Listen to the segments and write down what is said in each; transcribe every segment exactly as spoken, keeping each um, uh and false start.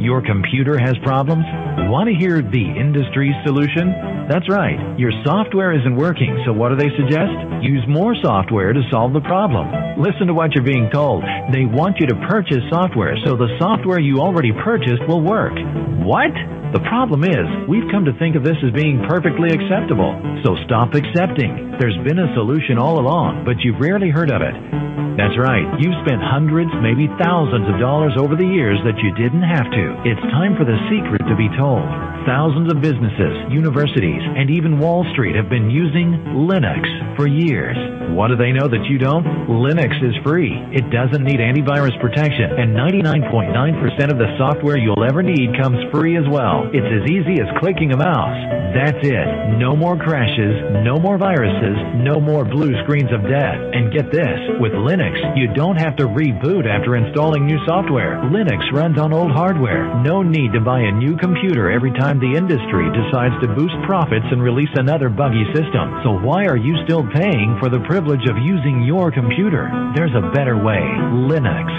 Your computer has problems? Want to hear the industry's solution? That's right. Your software isn't working, so what do they suggest? Use more software to solve the problem. Listen to what you're being told. They want you to purchase software so the software you already purchased will work. What? The problem is, we've come to think of this as being perfectly acceptable. So stop accepting. There's been a solution all along, but you've rarely heard of it. That's right. You've spent hundreds, maybe thousands of dollars over the years that you didn't have to. It's time for the secret to be told. Thousands of businesses, universities, and even Wall Street have been using Linux for years. What do they know that you don't? Linux is free. It doesn't need antivirus protection, and ninety-nine point nine percent of the software you'll ever need comes free as well. It's as easy as clicking a mouse. That's it. No more crashes, no more viruses, no more blue screens of death. And get this, with Linux, you don't have to reboot after installing new software. Linux runs on old hardware. No need to buy a new computer every time the industry decides to boost profits and release another buggy system. So why are you still paying for the privilege of using your computer? There's a better way. Linux.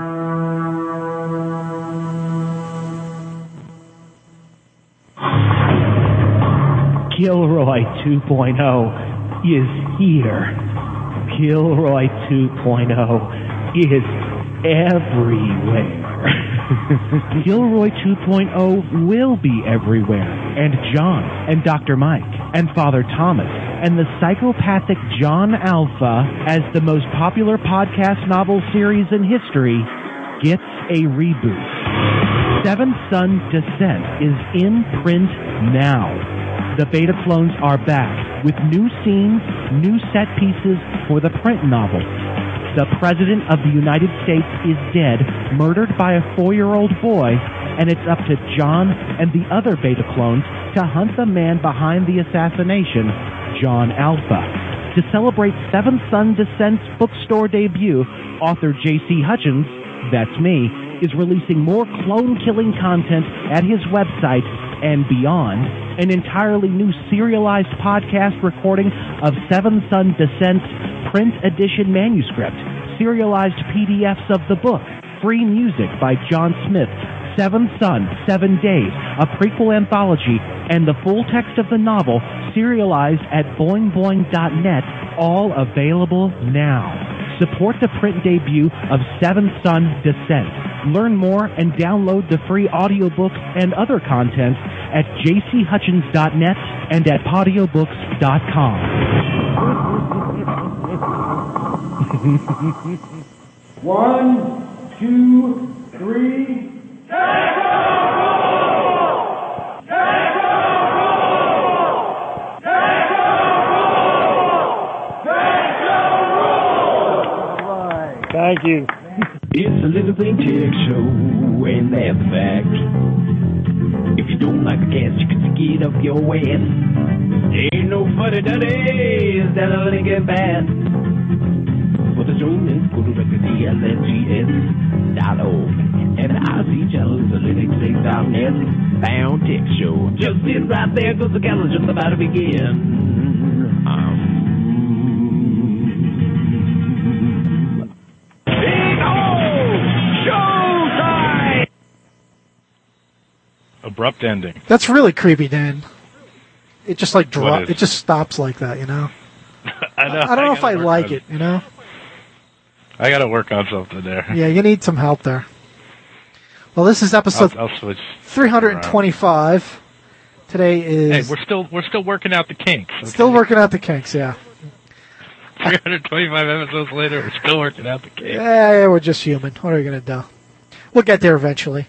Gilroy two point oh is here. Gilroy two point oh is everywhere. Gilroy two point oh will be everywhere. And John, and Doctor Mike, and Father Thomas, and the psychopathic John Alpha, as the most popular podcast novel series in history, gets a reboot. Seventh Son Descent is in print now. The beta clones are back with new scenes, new set pieces for the print novel. The President of the United States is dead, murdered by a four-year-old boy, and it's up to John and the other beta clones to hunt the man behind the assassination, John Alpha. To celebrate Seventh Son Descent's bookstore debut, author J C Hutchins, that's me, is releasing more clone-killing content at his website and beyond, an entirely new serialized podcast recording of Seventh Son Descent's print edition manuscript, serialized P D Fs of the book, free music by John Smith, Seventh Son, Seven Days, a prequel anthology, and the full text of the novel, serialized at boing boing dot net, all available now. Support the print debut of Seventh Son Descent. Learn more and download the free audiobook and other content at j c hutchins dot net and at podiobooks dot com. One, two, three. Thank you. It's a little thing tech show, and that's the fact. If you don't like the cast, you can get up your ass. Ain't no funny daddies that'll let it get bad. For the show, let's go direct to D L N G S dot org. And the I C channel is a Linux six dot net bound tech show. Just sit right there, cause the calendar's just about to begin. Um... Abrupt ending. That's really creepy, Dan. It just like drop. It? It just stops like that, you know. I know. I, I don't I know if I like it. it, you know. I got to work on something there. Yeah, you need some help there. Well, this is episode I'll, I'll switch three hundred twenty-five. Today is. Hey, we're still we're still working out the kinks. Okay? Still working out the kinks, yeah. three hundred twenty-five episodes later, we're still working out the kinks. Yeah, yeah, we're just human. What are we gonna do? We'll get there eventually.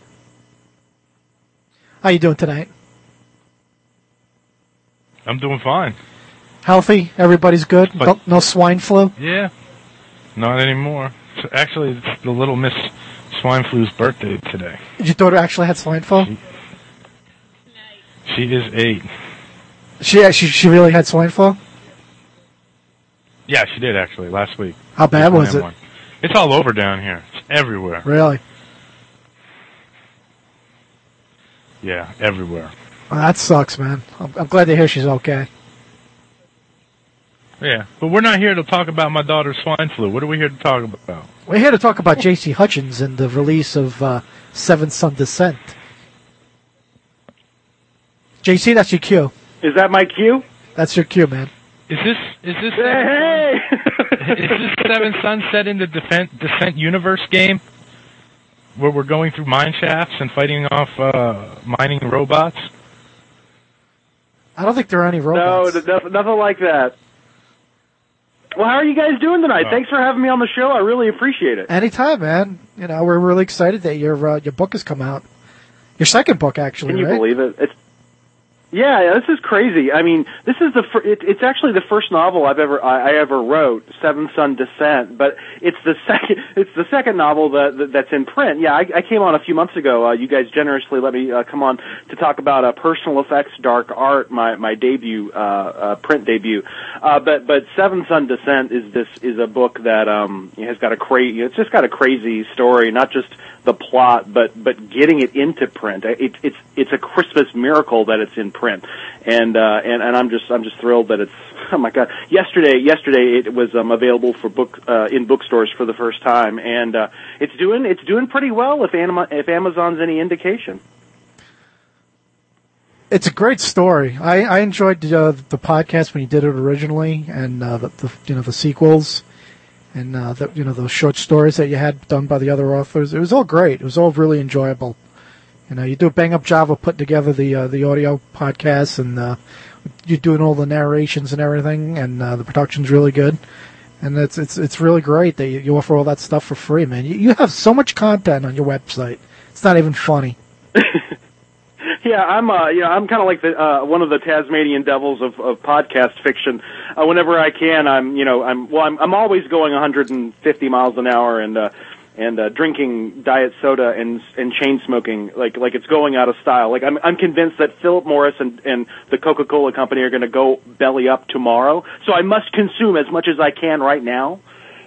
How you doing tonight? I'm doing fine. Healthy? Everybody's good? But, no, no swine flu? Yeah. Not anymore. Actually, it's the little Miss Swine Flu's birthday today. Did your daughter actually had swine flu? She, she is eight. She, she she really had swine flu? Yeah, she did actually, last week. How bad was it? One. It's all over down here. It's everywhere. Really? Yeah, everywhere. Well, that sucks, man. I'm, I'm glad to hear she's okay. Yeah, but we're not here to talk about my daughter's swine flu. What are we here to talk about? We're here to talk about J C Hutchins and the release of uh, Seventh Son Descent. J C, that's your cue. Is that my cue? That's your cue, man. Is this is this Hey! is this Seven Sun set in the Defent, Descent universe game where we're going through mine shafts and fighting off uh, mining robots? I don't think there are any robots. No, nothing, nothing like that. Well, how are you guys doing tonight? Oh. Thanks for having me on the show. I really appreciate it. Anytime, man. You know, we're really excited that your uh, your book has come out. Your second book, actually, Can you right? believe it? It's Yeah, yeah, this is crazy. I mean, this is the fir- it, it's actually the first novel I've ever I, I ever wrote, Seven Sun Descent. But it's the second it's the second novel that, that that's in print. Yeah, I, I came on a few months ago. Uh, you guys generously let me uh, come on to talk about uh, Personal Effects Dark Art, my my debut uh, uh, print debut. Uh, but but Seven Sun Descent is this is a book that um has got a crazy. It's just got a crazy story, not just the plot, but but getting it into print. It's it's it's a Christmas miracle that it's in print, and uh, and and I'm just I'm just thrilled that it's. Oh my God! Yesterday, yesterday it was um, available for book uh, in bookstores for the first time, and uh, it's doing it's doing pretty well. If Am- if Amazon's any indication. It's a great story. I, I enjoyed uh, the podcast when you did it originally, and uh, the, the you know the sequels, and uh, the, you know those short stories that you had done by the other authors. It was all great. It was all really enjoyable. You know, you do a bang up job of putting together the uh, the audio podcasts, and uh, you're doing all the narrations and everything, and uh, the production's really good. And it's it's it's really great that you, you offer all that stuff for free, man. You, you have so much content on your website. It's not even funny. Yeah, I'm uh, you know, I'm kind of like the uh, one of the Tasmanian devils of, of podcast fiction. Uh, whenever I can, I'm you know I'm well I'm I'm always going one hundred fifty miles an hour and uh, and uh, drinking diet soda and and chain smoking like like it's going out of style. Like I'm I'm convinced that Philip Morris and and the Coca-Cola company are going to go belly up tomorrow. So I must consume as much as I can right now.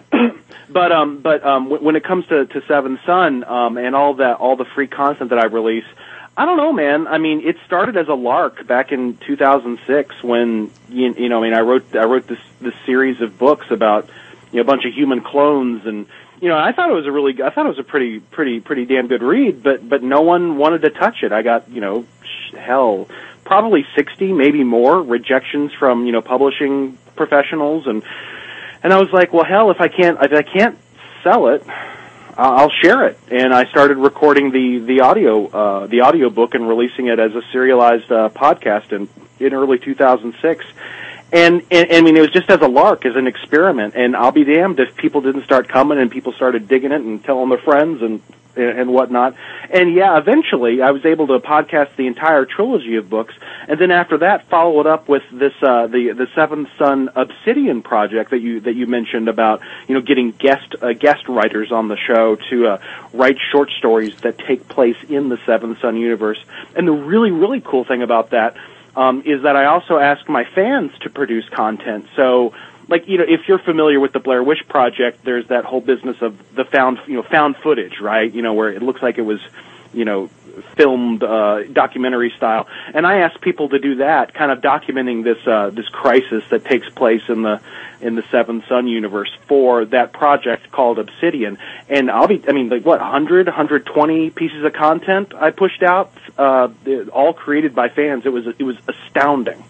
but um but um w- when it comes to to Seven Sun um and all that all the free content that I release. I don't know, man. I mean, it started as a lark back in two thousand six when you, you know. I mean, I wrote I wrote this this series of books about you know a bunch of human clones, and you know, I thought it was a really I thought it was a pretty pretty pretty damn good read. But but no one wanted to touch it. I got you know hell probably sixty, maybe more rejections from you know publishing professionals, and and I was like, well, hell, if I can't if I can't sell it. I'll share it, and I started recording the the audio uh, the audio book and releasing it as a serialized uh, podcast in in early two thousand six. And, and I mean, it was just as a lark, as an experiment. And I'll be damned if people didn't start coming and people started digging it and telling their friends and and whatnot. And yeah, eventually I was able to podcast the entire trilogy of books, and then after that, follow it up with this uh, the the Seventh Sun Obsidian project that you that you mentioned about you know getting guest uh, guest writers on the show to uh, write short stories that take place in the Seventh Sun universe. And the really really cool thing about that um, is that I also ask my fans to produce content. So. Like, you know, if you're familiar with the Blair Witch Project, there's that whole business of the found, you know, found footage, right? You know, where it looks like it was, you know, filmed, uh, documentary style. And I ask people to do that, kind of documenting this, uh, this crisis that takes place in the, in the Seventh Sun universe for that project called Obsidian. And I'll be, I mean, like, what, one hundred, one hundred twenty pieces of content I pushed out, uh, all created by fans. It was, it was astounding.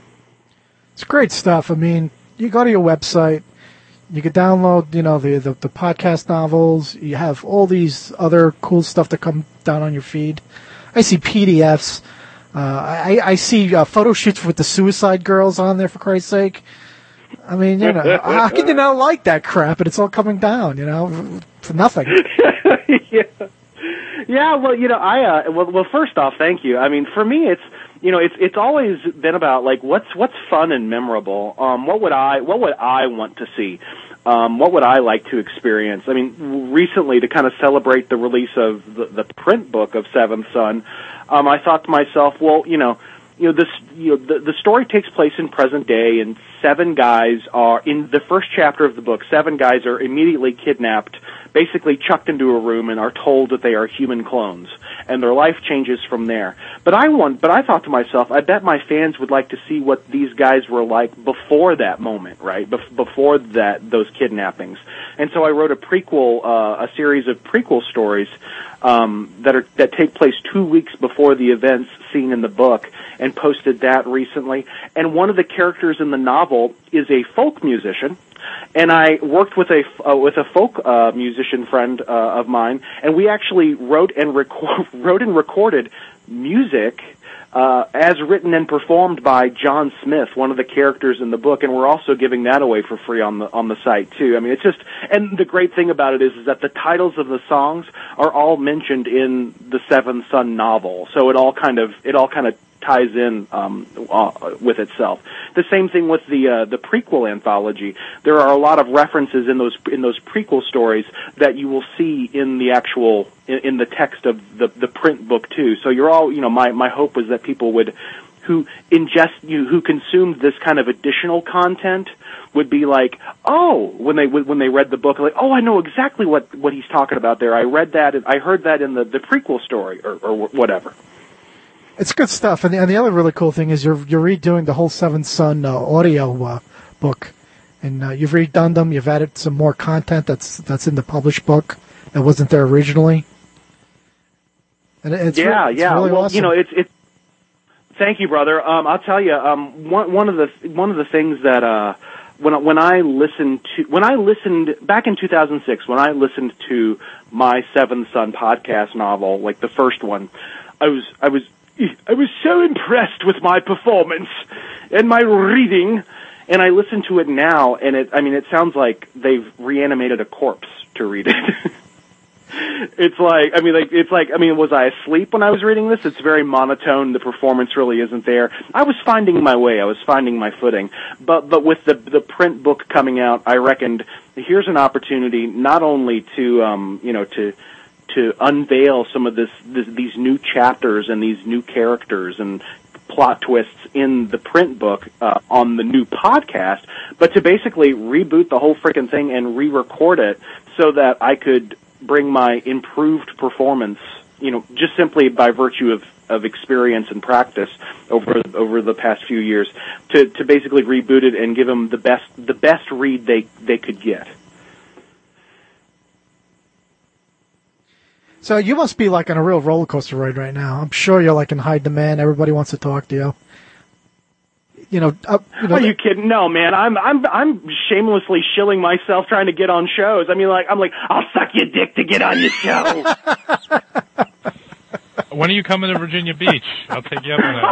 It's great stuff. I mean, you go to your website, you can download, you know, the, the, the podcast novels. You have all these other cool stuff that come down on your feed. I see P D Fs. Uh, I, I see uh, photo shoots with the Suicide Girls on there, for Christ's sake. I mean, you know, how can you not like that crap? And it's all coming down, you know, for nothing. yeah. Yeah, well, you know, I, uh, well, well, first off, thank you. I mean, for me, it's, you know, it's it's always been about like what's what's fun and memorable. Um, what would I what would I want to see? Um, what would I like to experience? I mean, recently to kind of celebrate the release of the, the print book of Seventh Sun, um, I thought to myself, well, you know, you know this, you know, the, the story takes place in present day, and seven guys are in the first chapter of the book. Seven guys are immediately kidnapped basically chucked into a room and are told that they are human clones, and their life changes from there. But I want, but I thought to myself, I bet my fans would like to see what these guys were like before that moment, right? Bef- before that, those kidnappings. And so I wrote a prequel, uh, a series of prequel stories um, that are that take place two weeks before the events seen in the book, and posted that recently. And one of the characters in the novel is a folk musician. And I worked with a uh, with a folk uh, musician friend uh, of mine, and we actually wrote and record, wrote and recorded music uh, as written and performed by John Smith, one of the characters in the book. And we're also giving that away for free on the on the site too. I mean, it's just, and the great thing about it is, is that the titles of the songs are all mentioned in the Seventh Son novel, so it all kind of it all kind of ties in um, uh, with itself. The same thing with the uh, the prequel anthology. There are a lot of references in those in those prequel stories that you will see in the actual in, in the text of the the print book too. So you're all, you know, my my hope was that people would who ingest you who consumed this kind of additional content would be like, oh, when they when they read the book, like, oh, I know exactly what what he's talking about there. I read that, I heard that in the the prequel story, or, or whatever. It's good stuff, and the, and the other really cool thing is you're you're redoing the whole Seventh Son uh, audio uh, book, and uh, you've redone them. You've added some more content that's that's in the published book that wasn't there originally. And it's yeah, re- it's yeah. really well, awesome. you know, it's it's. Thank you, brother. Um, I'll tell you, um, one one of the one of the things that uh, when when I listened to when I listened back in two thousand six, when I listened to my Seventh Son podcast novel, like the first one, I was I was. I was so impressed with my performance and my reading, and I listen to it now, and it, I mean, it sounds like they've reanimated a corpse to read it. It's like, I mean, like, it's like, I mean, was I asleep when I was reading this? It's very monotone. The performance really isn't there. I was finding my way. I was finding my footing. But, but with the, the print book coming out, I reckoned here's an opportunity not only to, um, you know, to, to unveil some of this, this, these new chapters and these new characters and plot twists in the print book uh, on the new podcast, but to basically reboot the whole freaking thing and re-record it so that I could bring my improved performance, you know, just simply by virtue of, of experience and practice over over the past few years, to, to basically reboot it and give them the best the best read they they could get. So you must be like on a real roller coaster ride right now. I'm sure you're like in high demand. Everybody wants to talk to you. You know, uh, you know, are you kidding? No, man. I'm I'm I'm shamelessly shilling myself trying to get on shows. I mean, like I'm like, I'll suck your dick to get on your show. When are you coming to Virginia Beach? I'll take you up on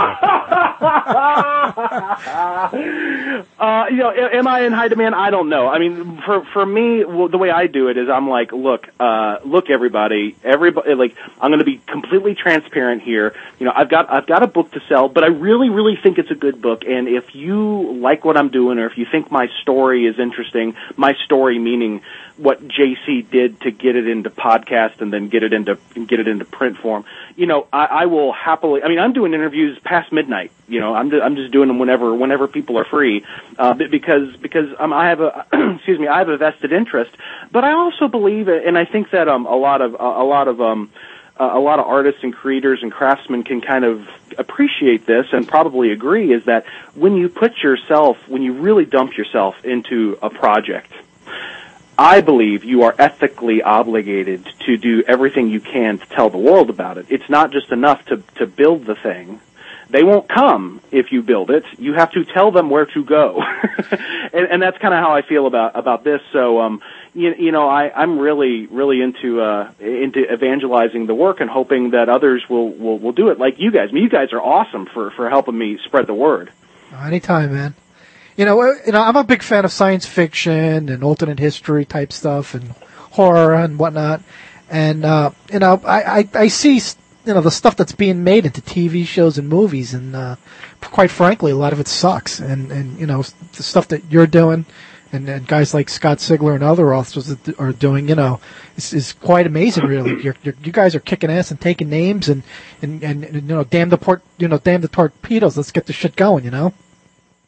that. uh, you know, am I in high demand? I don't know. I mean, for for me, well, the way I do it is I'm like, look, uh, look, everybody, everybody, like, I'm going to be completely transparent here. You know, I've got I've got a book to sell, but I really, really think it's a good book. And if you like what I'm doing, or if you think my story is interesting, my story meaning what J C did to get it into podcast and then get it into get it into print form, you know, I, I will happily. I mean, I'm doing interviews past midnight. You know, I'm just, I'm just doing them whenever whenever people are free, uh, because because um, I have a excuse me, I have a vested interest. But I also believe, and I think that um a lot of a lot of um a lot of artists and creators and craftsmen can kind of appreciate this and probably agree, is that when you put yourself, when you really dump yourself into a project, I believe you are ethically obligated to do everything you can to tell the world about it. It's not just enough to, to build the thing. They won't come if you build it. You have to tell them where to go. and, and that's kind of how I feel about, about this. So, um, you, you know, I, I'm really, really into, uh, into evangelizing the work and hoping that others will, will, will do it like you guys. I mean, you guys are awesome for, for helping me spread the word. Anytime, man. You know, you know, I'm a big fan of science fiction and alternate history type stuff and horror and whatnot. And, uh, you know, I, I, I see, you know, the stuff that's being made into T V shows and movies. And, uh, quite frankly, a lot of it sucks. And, and, you know, the stuff that you're doing and, and guys like Scott Sigler and other authors that are doing, you know, is, is quite amazing, really. You're, you're, you guys are kicking ass and taking names and, and, and, and you know, damn the port, you know, damn the torpedoes. Let's get the shit going, you know?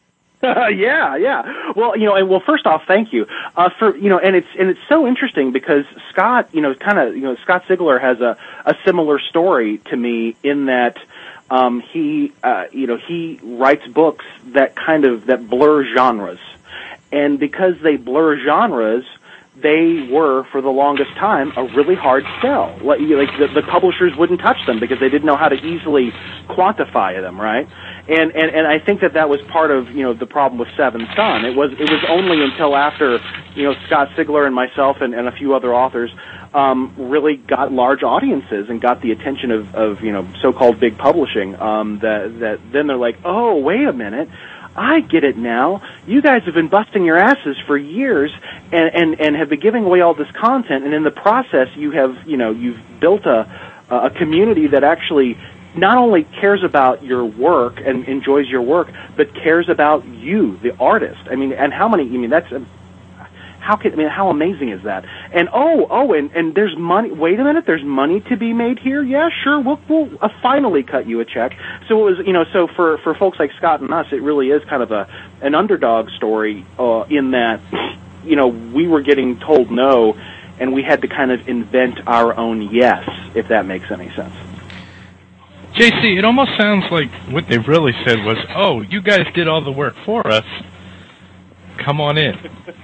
yeah, yeah. Well, you know, and well, first off, thank you uh, for you know, and it's and it's so interesting because Scott, you know, kind of, you know, Scott Sigler has a a similar story to me in that um, he, uh, you know, he writes books that kind of that blur genres, and because they blur genres, they were for the longest time a really hard sell. Like, like the, the publishers wouldn't touch them because they didn't know how to easily quantify them, right? And, and and I think that that was part of, you know, the problem with Seventh Son. It was it was only until after, you know, Scott Sigler and myself and, and a few other authors um, really got large audiences and got the attention of, of you know, so-called big publishing um, that that then they're like, oh, wait a minute, I get it now. You guys have been busting your asses for years and, and, and have been giving away all this content, and in the process you have, you know, you've built a a community that actually not only cares about your work and enjoys your work, but cares about you, the artist. I mean, and how many, I mean, that's, um, how can, I mean, how amazing is that? And oh, oh, and, and there's money, wait a minute, there's money to be made here? Yeah, sure, we'll, we'll uh, finally cut you a check. So it was, you know, so for, for folks like Scott and us, it really is kind of a, an underdog story, uh, in that, you know, we were getting told no, and we had to kind of invent our own yes, if that makes any sense. J C, it almost sounds like what they really said was, oh, you guys did all the work for us. Come on in.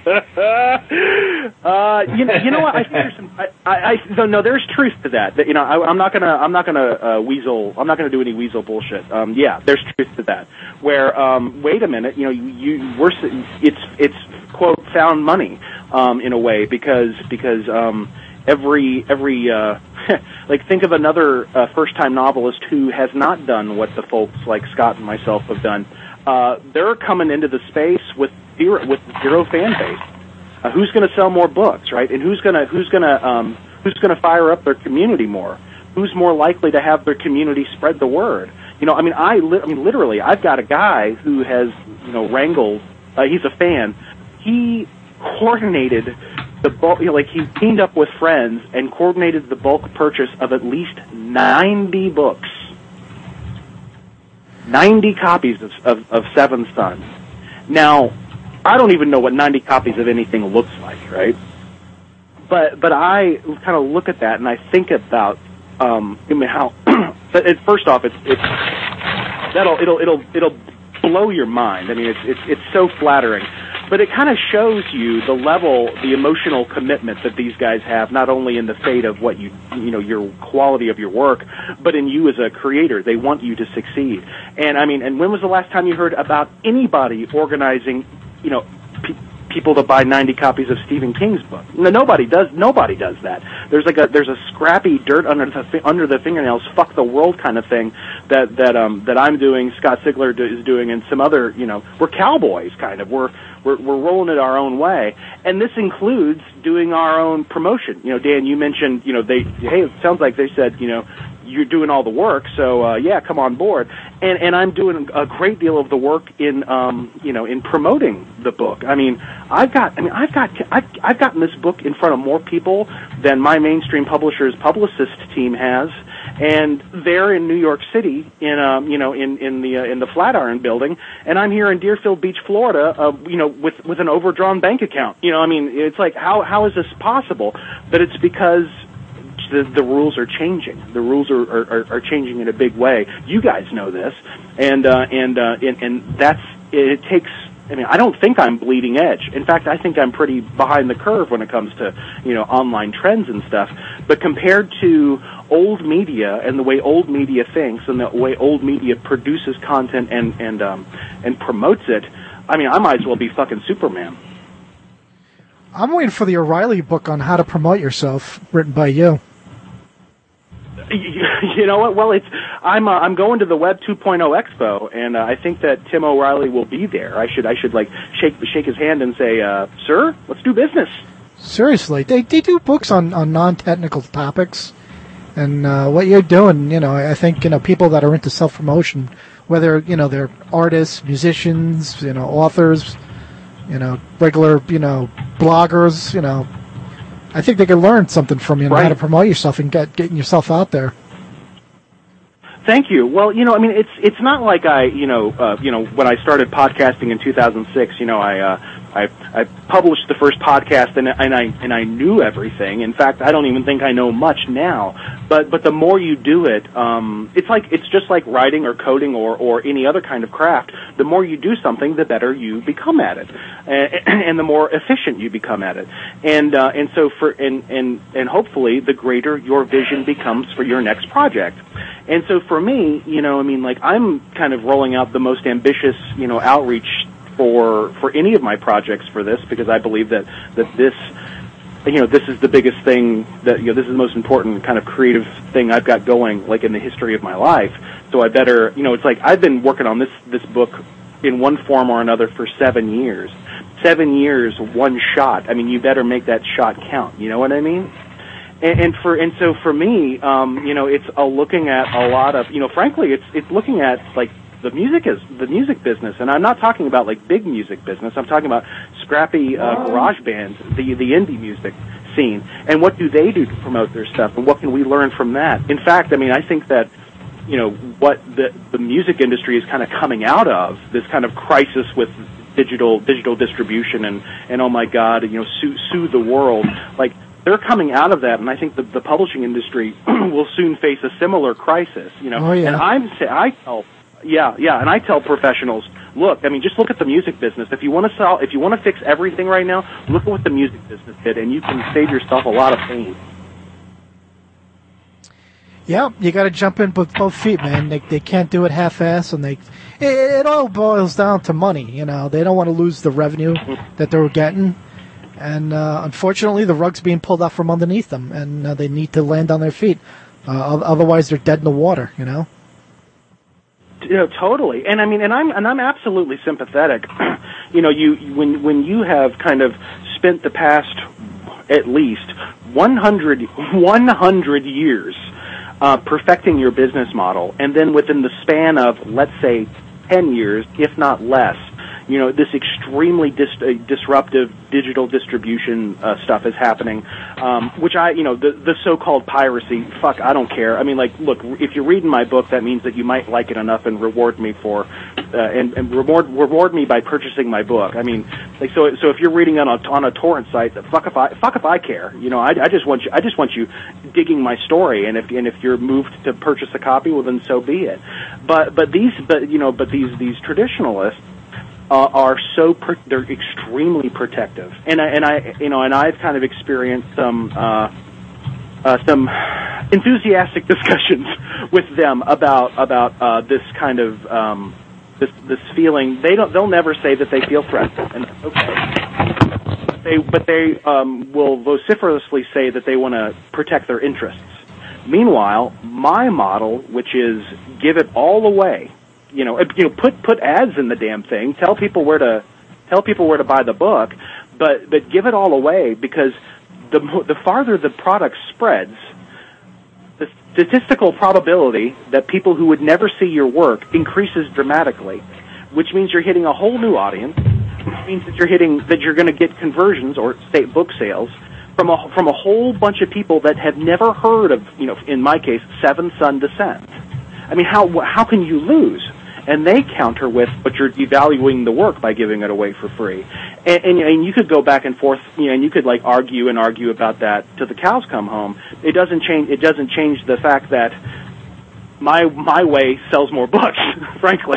uh, you know, you know what? I think there's some. I, I, I no, no, there's truth to that. That you know, I, I'm not gonna, I'm not gonna uh, weasel. I'm not gonna do any weasel bullshit. Um, yeah, there's truth to that. Where, um, wait a minute, you know, you, you we're, it's, it's quote found money, um, in a way because because um, every every. Uh, Like, think of another uh, first-time novelist who has not done what the folks like Scott and myself have done. Uh, they're coming into the space with zero, with zero fan base. Uh, who's going to sell more books, right? And who's going to who's going to um, who's going to fire up their community more? Who's more likely to have their community spread the word? You know, I mean, I, li- I mean, literally, I've got a guy who has, you know, wrangled. Uh, he's a fan. He coordinated the bulk, you know, like he teamed up with friends and coordinated the bulk purchase of at least ninety books, ninety copies of, of, of Seventh Son. Now, I don't even know what ninety copies of anything looks like, right? But but I kind of look at that and I think about, um, I mean, how. it, first off, it's it's that'll it'll it'll it'll blow your mind. I mean, it's it's it's so flattering. But it kind of shows you the level, the emotional commitment that these guys have, not only in the fate of what you, you know, your quality of your work, but in you as a creator. They want you to succeed. And I mean, and when was the last time you heard about anybody organizing, you know, pe- people to buy ninety copies of Stephen King's book? No, nobody does. Nobody does that. There's like a there's a scrappy dirt under the under the fingernails, fuck the world kind of thing that that um that I'm doing. Scott Sigler is doing, and some other, you know, we're cowboys kind of. We're We're, we're rolling it our own way, and this includes doing our own promotion. You know, Dan, you mentioned, you know, they, hey, it sounds like they said, you know, you're doing all the work, so uh, yeah, come on board. And and I'm doing a great deal of the work in, um, you know, in promoting the book. I mean, I've got, I mean, I've got, I've, I've gotten this book in front of more people than my mainstream publisher's publicist team has. And they're in New York City, in um, you know, in in the uh, in the Flatiron Building, and I'm here in Deerfield Beach, Florida, uh, you know, with with an overdrawn bank account. You know, I mean, it's like, how how is this possible? But it's because the the rules are changing. The rules are are, are changing in a big way. You guys know this, and uh, and, uh, and and that's it takes. I mean, I don't think I'm bleeding edge. In fact, I think I'm pretty behind the curve when it comes to, you know, online trends and stuff. But compared to old media and the way old media thinks and the way old media produces content and and um, and promotes it, I mean, I might as well be fucking Superman. I'm waiting for the O'Reilly book on how to promote yourself, written by you. You know what? Well, it's I'm uh, I'm going to the Web two point oh Expo, and uh, I think that Tim O'Reilly will be there. I should I should like shake shake his hand and say, uh, "Sir, let's do business." Seriously, they they do books on, on non-technical topics, and uh, what you're doing, you know, I think, you know, people that are into self-promotion, whether, you know, they're artists, musicians, you know, authors, you know, regular, you know, bloggers, you know, I think they can learn something from you, know, right. how to promote yourself and get getting yourself out there. Thank you. Well, you know, I mean, it's it's not like I, you know, uh, you know, when I started podcasting in two thousand six, you know, I uh, I, I published the first podcast and, and I and I knew everything. In fact, I don't even think I know much now. But but the more you do it, um, it's like it's just like writing or coding or or any other kind of craft. The more you do something, the better you become at it, and, and the more efficient you become at it. And uh, and so for and and and hopefully, the greater your vision becomes for your next project. And so for me, you know, I mean, like I'm kind of rolling out the most ambitious, you know, outreach for for any of my projects for this, because I believe that that this, you know, this is the biggest thing that, you know, this is the most important kind of creative thing I've got going, like, in the history of my life. So I better, you know, it's like I've been working on this this book in one form or another for seven years. Seven years, one shot. I mean, you better make that shot count. You know what I mean? And, and for and so for me, um, you know, it's a looking at a lot of, you know, frankly, it's it's looking at like the music is the music business, and I'm not talking about like big music business. I'm talking about scrappy uh, garage bands, the the indie music scene, and what do they do to promote their stuff, and what can we learn from that? In fact, I mean, I think that, you know, what the the music industry is kind of coming out of, this kind of crisis with digital digital distribution and and oh my God, you know, sue sue the world, like. They're coming out of that, and I think the, the publishing industry will soon face a similar crisis. You know, oh, yeah. and I'm I tell, yeah, yeah, and I tell professionals, look, I mean, just look at the music business. If you want to sell, if you want to fix everything right now, look at what the music business did, and you can save yourself a lot of pain. Yeah, you got to jump in with both feet, man. They they can't do it half-ass, and they it, it all boils down to money. You know, they don't want to lose the revenue that they were getting. And uh, unfortunately, the rug's being pulled out from underneath them, and uh, they need to land on their feet. Uh, otherwise, they're dead in the water. You know. You know, totally. And I mean, and I'm and I'm absolutely sympathetic. You know, you when when you have kind of spent the past at least one hundred, one hundred years uh, perfecting your business model, and then within the span of, let's say, ten years, if not less, you know, this extremely dis- uh, disruptive digital distribution uh, stuff is happening, um, which I, you know, the, the so-called piracy, fuck, I don't care. I mean, like, look, if you're reading my book, that means that you might like it enough and reward me for, uh, and, and reward reward me by purchasing my book. I mean, like, so so if you're reading on a on a torrent site, fuck if I fuck if I care. You know, I, I just want you, I just want you digging my story, and if and if you're moved to purchase a copy, well, then so be it. But but these, but you know, but these these traditionalists. Uh, are so pr- they're extremely protective, and I and I you know and I've kind of experienced some uh, uh, some enthusiastic discussions with them about about uh, this kind of um, this this feeling. They don't they'll never say that they feel threatened, and that's okay. They but they um, will vociferously say that they want to protect their interests. Meanwhile, my model, which is give it all away. You know, you know, put put ads in the damn thing. Tell people where to tell people where to buy the book, but but give it all away, because the the farther the product spreads, the statistical probability that people who would never see your work increases dramatically, which means you're hitting a whole new audience. Which means that you're hitting that you're going to get conversions or say book sales from a from a whole bunch of people that have never heard of, you know, in my case, Seventh Son Descent. I mean, how how can you lose? And they counter with, but you're devaluing the work by giving it away for free. And, and, and you could go back and forth, you know, and you could like argue and argue about that till the cows come home. It doesn't change. It doesn't change the fact that my my way sells more books, frankly.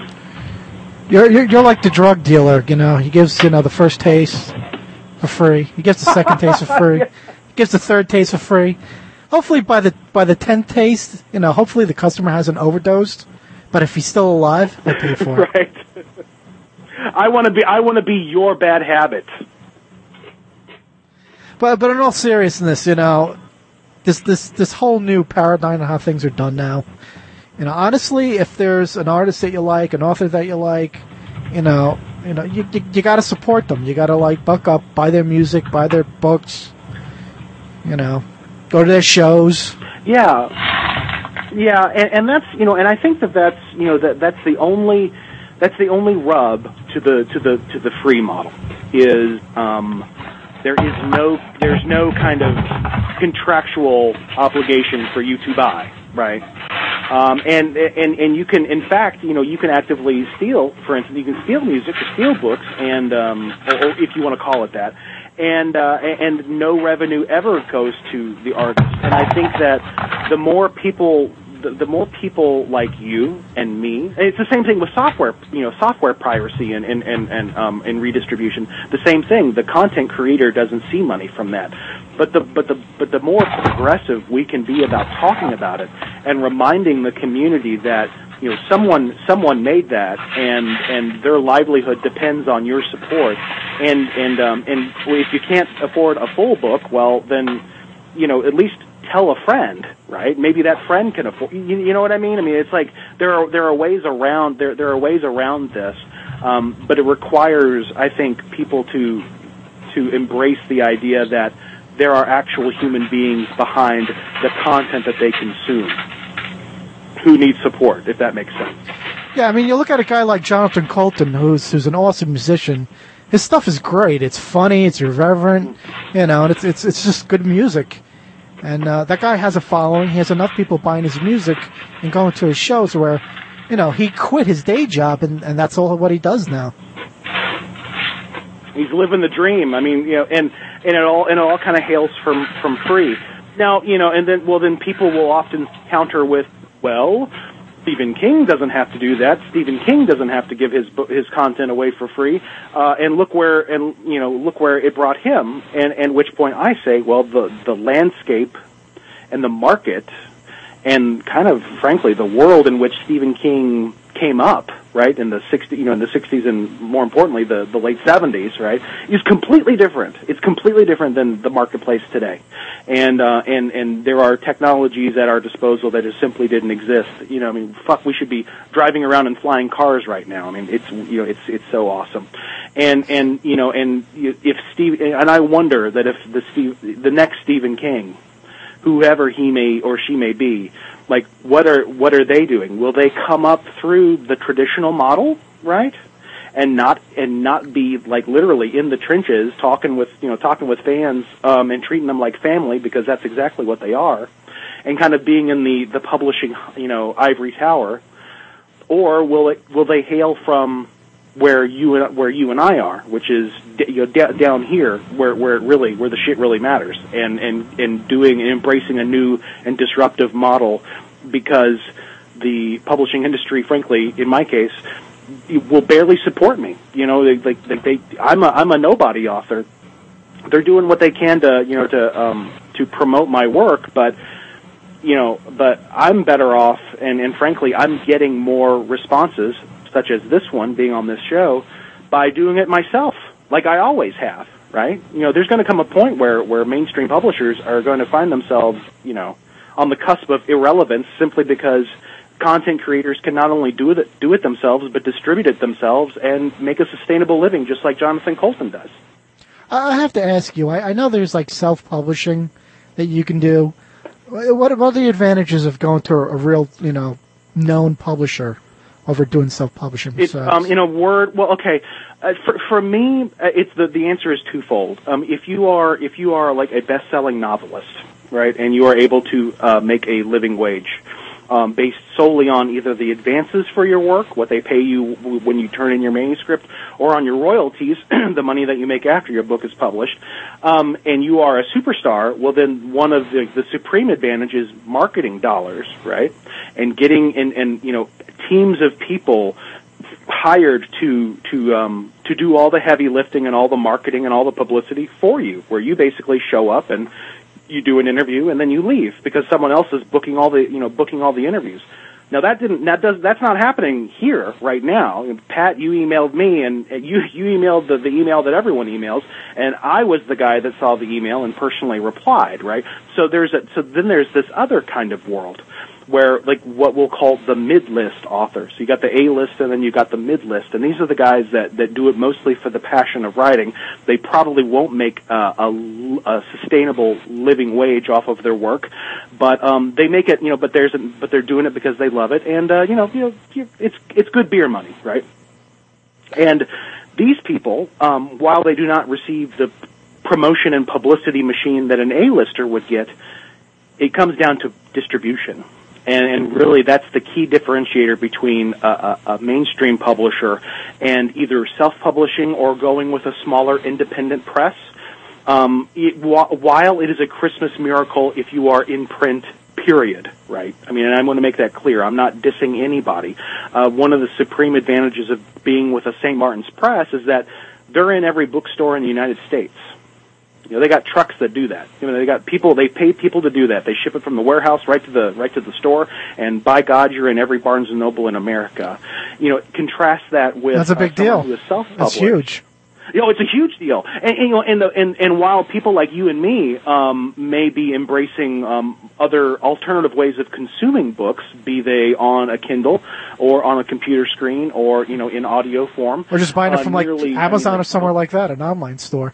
You're, you're you're like the drug dealer, you know. He gives, you know, the first taste for free. He gives the second taste for free. He gives the third taste for free. Hopefully, by the by the tenth taste, you know, hopefully the customer hasn't overdosed. But if he's still alive, they pay for it. Right. I want to be. I want to be your bad habit. But but in all seriousness, you know, this this this whole new paradigm of how things are done now. You know, honestly, if there's an artist that you like, an author that you like, you know, you know, you you, you got to support them. You got to like buck up, buy their music, buy their books. You know, go to their shows. Yeah. Yeah, and, and that's, you know, and I think that that's, you know, that that's the only that's the only rub to the to the to the free model is um, there is no there's no kind of contractual obligation for you to buy, right? Um, and and and you can, in fact, you know, you can actively steal. For instance, you can steal music or steal books, and um, or, or if you want to call it that, and uh, and no revenue ever goes to the artist. And I think that the more people. The, the more people like you and me, and it's the same thing with software, you know, software piracy and, and, and, and, um, and redistribution. The same thing. The content creator doesn't see money from that. But the, but the, but the more progressive we can be about talking about it and reminding the community that, you know, someone, someone made that and, and their livelihood depends on your support. And, and, um, and if you can't afford a full book, well, then, you know, at least tell a friend, right? Maybe that friend can afford. You, you know what I mean? I mean, it's like there are there are ways around there there are ways around this, um, but it requires, I think, people to to embrace the idea that there are actual human beings behind the content that they consume who need support, if that makes sense. Yeah, I mean, you look at a guy like Jonathan Coulton, who's who's an awesome musician. His stuff is great. It's funny. It's irreverent. You know, and it's it's it's just good music. And uh, that guy has a following. He has enough people buying his music and going to his shows where, you know, he quit his day job and, and that's all what he does now. He's living the dream. I mean, you know, and, and it all and it all kind of hails from from free. Now, you know, and then well, then people will often counter with, well, Stephen King doesn't have to do that. Stephen King doesn't have to give his his content away for free. Uh, and look where and you know look where it brought him. And and which point I say, well, the the landscape and the market and kind of frankly the world in which Stephen King came up, right, in the sixties, you know, in the sixties and more importantly the the late seventies, right, is completely different. It's completely different than the marketplace today. And uh, and and there are technologies at our disposal that just simply didn't exist. You know, I mean, fuck, we should be driving around in flying cars right now. I mean, it's you know, it's it's so awesome. And and you know, and if Steve and I wonder that if the Steve, the next Stephen King, whoever he may or she may be, like what are what are they doing? Will they come up through the traditional model, right? And not and not be like literally in the trenches talking with you know talking with fans um, and treating them like family, because that's exactly what they are, and kind of being in the, the publishing you know ivory tower, or will it will they hail from where you and where you and I are, which is you know d- down here where where it really where the shit really matters, and and and doing and embracing a new and disruptive model, because the publishing industry, frankly, in my case, will barely support me. You know, they, like they, they, I'm a, I'm a nobody author. They're doing what they can to, you know, to, um, to promote my work, but, you know, but I'm better off, and, and frankly, I'm getting more responses, such as this one being on this show, by doing it myself, like I always have, right? You know, there's going to come a point where, where mainstream publishers are going to find themselves, you know, on the cusp of irrelevance simply because content creators can not only do it do it themselves, but distribute it themselves and make a sustainable living, just like Jonathan Coulton does. I have to ask you. I, I know there's like self-publishing that you can do. What, what are the advantages of going to a, a real, you know, known publisher over doing self-publishing? It, um, in a word, well, okay. Uh, for, for me, uh, it's the the answer is twofold. Um, if you are if you are like a best-selling novelist, right, and you are able to uh, make a living wage. Um, based solely on either the advances for your work, what they pay you w- when you turn in your manuscript, or on your royalties, the money that you make after your book is published, um, and you are a superstar, well then one of the, the supreme advantages is marketing dollars, right? And getting, and, and you know, teams of people hired to, to, um, to do all the heavy lifting and all the marketing and all the publicity for you, where you basically show up and you do an interview and then you leave because someone else is booking all the, you know, booking all the interviews. Now that didn't, that does, that's not happening here right now. Pat, you emailed me and you, you emailed the, the email that everyone emails, and I was the guy that saw the email and personally replied, right? So there's a, so then there's this other kind of world where, like, what we'll call the mid-list authors. So you got the A-list and then you got the mid-list, and these are the guys that, that do it mostly for the passion of writing. They probably won't make uh, a, a sustainable living wage off of their work, but um, they make it, you know. But there's, a, but they're doing it because they love it, and uh, you know, you know, it's it's good beer money, right? And these people, um, while they do not receive the promotion and publicity machine that an A-lister would get, it comes down to distribution. And, and really, that's the key differentiator between a, a, a mainstream publisher and either self-publishing or going with a smaller independent press. Um, it, while it is a Christmas miracle if you are in print, period, right? I mean, and I want to make that clear. I'm not dissing anybody. Uh, one of the supreme advantages of being with a Saint Martin's Press is that they're in every bookstore in the United States. You know, they got trucks that do that. You know, they got people. They pay people to do that. They ship it from the warehouse right to the right to the store. And by God, you're in every Barnes and Noble in America. You know, contrast that with that's a big uh, deal. Who is self-published. That's huge. You know, it's a huge deal. And, and you know, and, the, and and while people like you and me um, may be embracing um, other alternative ways of consuming books, be they on a Kindle or on a computer screen or you know in audio form, or just buying it uh, from like nearly, Amazon I mean, or somewhere like that, an online store.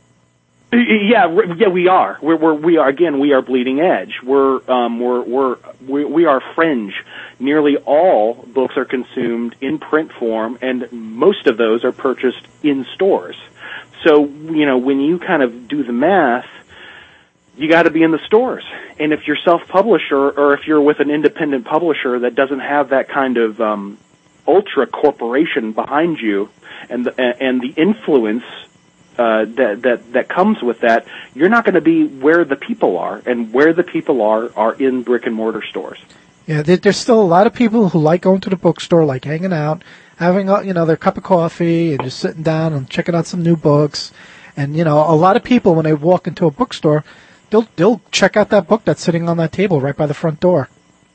Yeah, yeah, we are. We're, we're we are again. We are bleeding edge. We're um, we're we're we, we are fringe. Nearly all books are consumed in print form, and most of those are purchased in stores. So you know, when you kind of do the math, you got to be in the stores. And if you're self-publisher, or if you're with an independent publisher that doesn't have that kind of um, ultra corporation behind you, and the, and the influence. Uh, that that that comes with that, you're not going to be where the people are, and where the people are are in brick and mortar stores. Yeah, there, there's still a lot of people who like going to the bookstore, like hanging out, having a, you know their cup of coffee, and just sitting down and checking out some new books. And you know, a lot of people when they walk into a bookstore, they'll they'll check out that book that's sitting on that table right by the front door.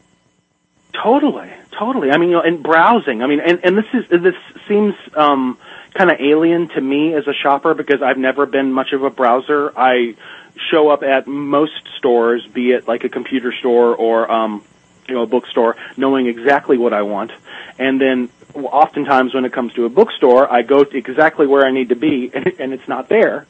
Totally, totally. I mean, you know, and browsing. I mean, and and this is this seems. Um, kind of alien to me as a shopper because I've never been much of a browser. I show up at most stores, be it like a computer store or um, you know a bookstore, knowing exactly what I want. And then oftentimes when it comes to a bookstore, I go to exactly where I need to be, and, and it's not there.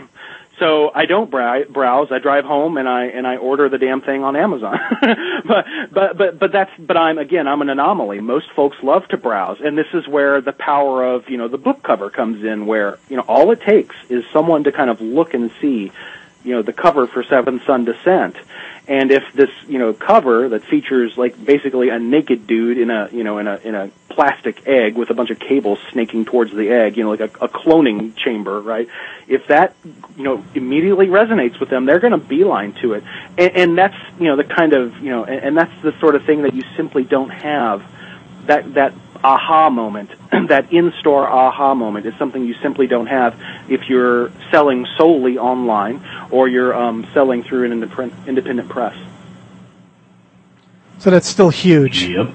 So I don't browse. I drive home and I and I order the damn thing on Amazon. but but but but that's but I'm again I'm an anomaly. Most folks love to browse, and this is where the power of you know the book cover comes in. Where you know all it takes is someone to kind of look and see, you know, the cover for Seventh Son Descent. And if this, you know, cover that features like basically a naked dude in a, you know, in a in a plastic egg with a bunch of cables snaking towards the egg, you know, like a, a cloning chamber, right? If that, you know, immediately resonates with them, they're going to beeline to it. And, and that's, you know, the kind of, you know, and, and that's the sort of thing that you simply don't have. That that aha moment, that in-store aha moment is something you simply don't have if you're selling solely online or you're um, selling through an independent, independent press. So that's still huge. Yep.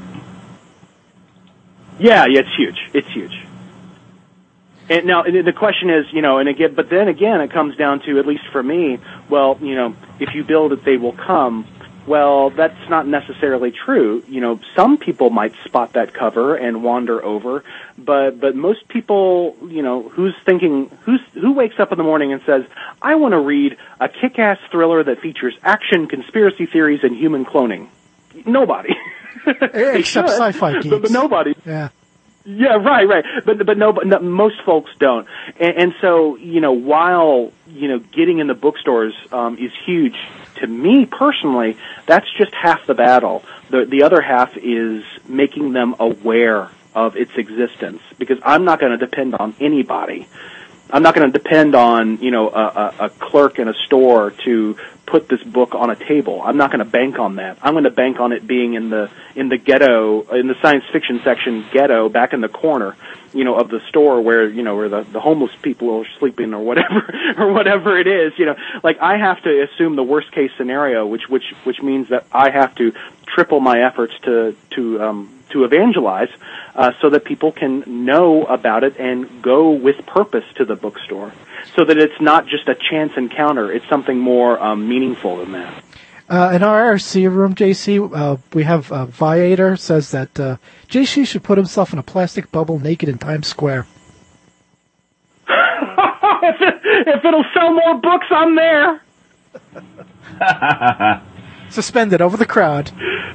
Yeah, yeah, it's huge. It's huge. And now the question is, you know, and again, but then again, it comes down to, at least for me, well, you know, if you build it, they will come. Well, that's not necessarily true. You know, some people might spot that cover and wander over, but but most people, you know, who's thinking, who's who wakes up in the morning and says, I want to read a kick-ass thriller that features action, conspiracy theories, and human cloning? Nobody. Except sci-fi geeks. But, but nobody. Yeah. Yeah, right, right. But but no, but no, most folks don't. And, and so, you know, while, you know, getting in the bookstores um, is huge to me personally, that's just half the battle. The the other half is making them aware of its existence, because I'm not going to depend on anybody. I'm not going to depend on, you know, a, a, a clerk in a store to put this book on a table. I'm not going to bank on that. I'm going to bank on it being in the in the ghetto, in the science fiction section ghetto, back in the corner, you know, of the store where, you know, where the, the homeless people are sleeping or whatever, or whatever it is. You know, like I have to assume the worst case scenario, which which which means that I have to triple my efforts to to um, to evangelize, uh, so that people can know about it and go with purpose to the bookstore, so that it's not just a chance encounter. It's something more um, meaningful than that. Uh, in our R C room, J C, uh, we have uh, Viator says that uh, J C should put himself in a plastic bubble naked in Times Square. if, it, if it'll sell more books, I'm there. Suspended over the crowd.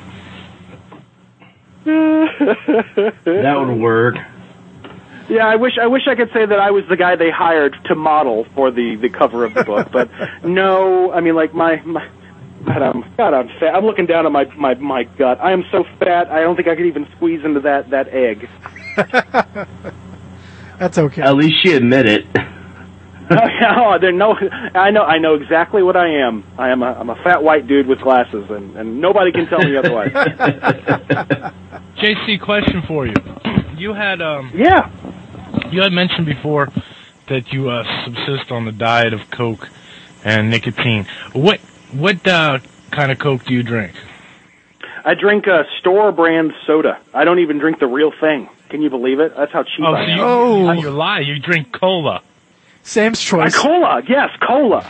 That would work. Yeah, I wish I wish I could say that I was the guy they hired to model for the, the cover of the book, but no, I mean, like my, my God, I'm God, I'm fat. I'm looking down at my, my, my gut. I am so fat. I don't think I could even squeeze into that, that egg. That's okay. At least you admit it. Oh, yeah, oh, there no. I know. I know exactly what I am. I am a, I'm a fat white dude with glasses, and, and nobody can tell me otherwise. J C, question for you. You had um. Yeah. You had mentioned before that you uh, subsist on the diet of Coke and nicotine. What what uh, kind of Coke do you drink? I drink a store brand soda. I don't even drink the real thing. Can you believe it? That's how cheap Oh, I so am. you, Oh. you lie. You drink cola. Sam's My choice. cola, yes, cola.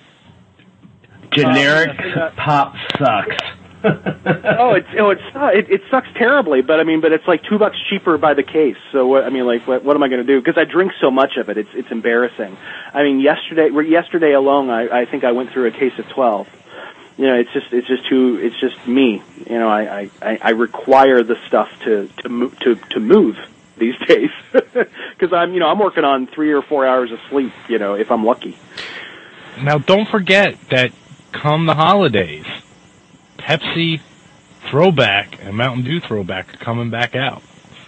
Generic Uh, pop sucks. oh, it's oh, it's uh, it, it sucks terribly, but I mean, but it's like two bucks cheaper by the case. So what, I mean, like, what, what am I going to do? Because I drink so much of it, it's it's embarrassing. I mean, yesterday yesterday alone, I, I think I went through a case of twelve. You know, it's just it's just too it's just me. You know, I I, I require the stuff to to move to to move these days because I'm you know I'm working on three or four hours of sleep. You know, if I'm lucky. Now, don't forget that come the holidays, Pepsi Throwback and Mountain Dew Throwback are coming back out.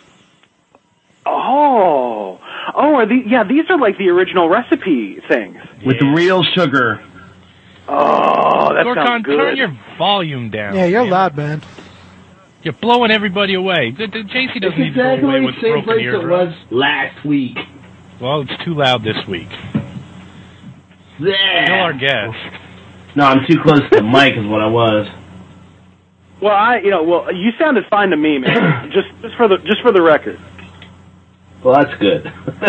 Oh, oh, are these, yeah, these are like the original recipe things. With Yeah. real sugar. Oh, that Gorkon, sounds good. turn your volume down. Yeah, you're man. loud, man. You're blowing everybody away. The, the J C doesn't need to go away with broken eardrums. last week. Well, it's too loud this week. Tell our guest. No, I'm too close to the mic is what I was. Well, I, you know, well, you sounded fine to me, man. just, just for the, just for the record. Well, that's good.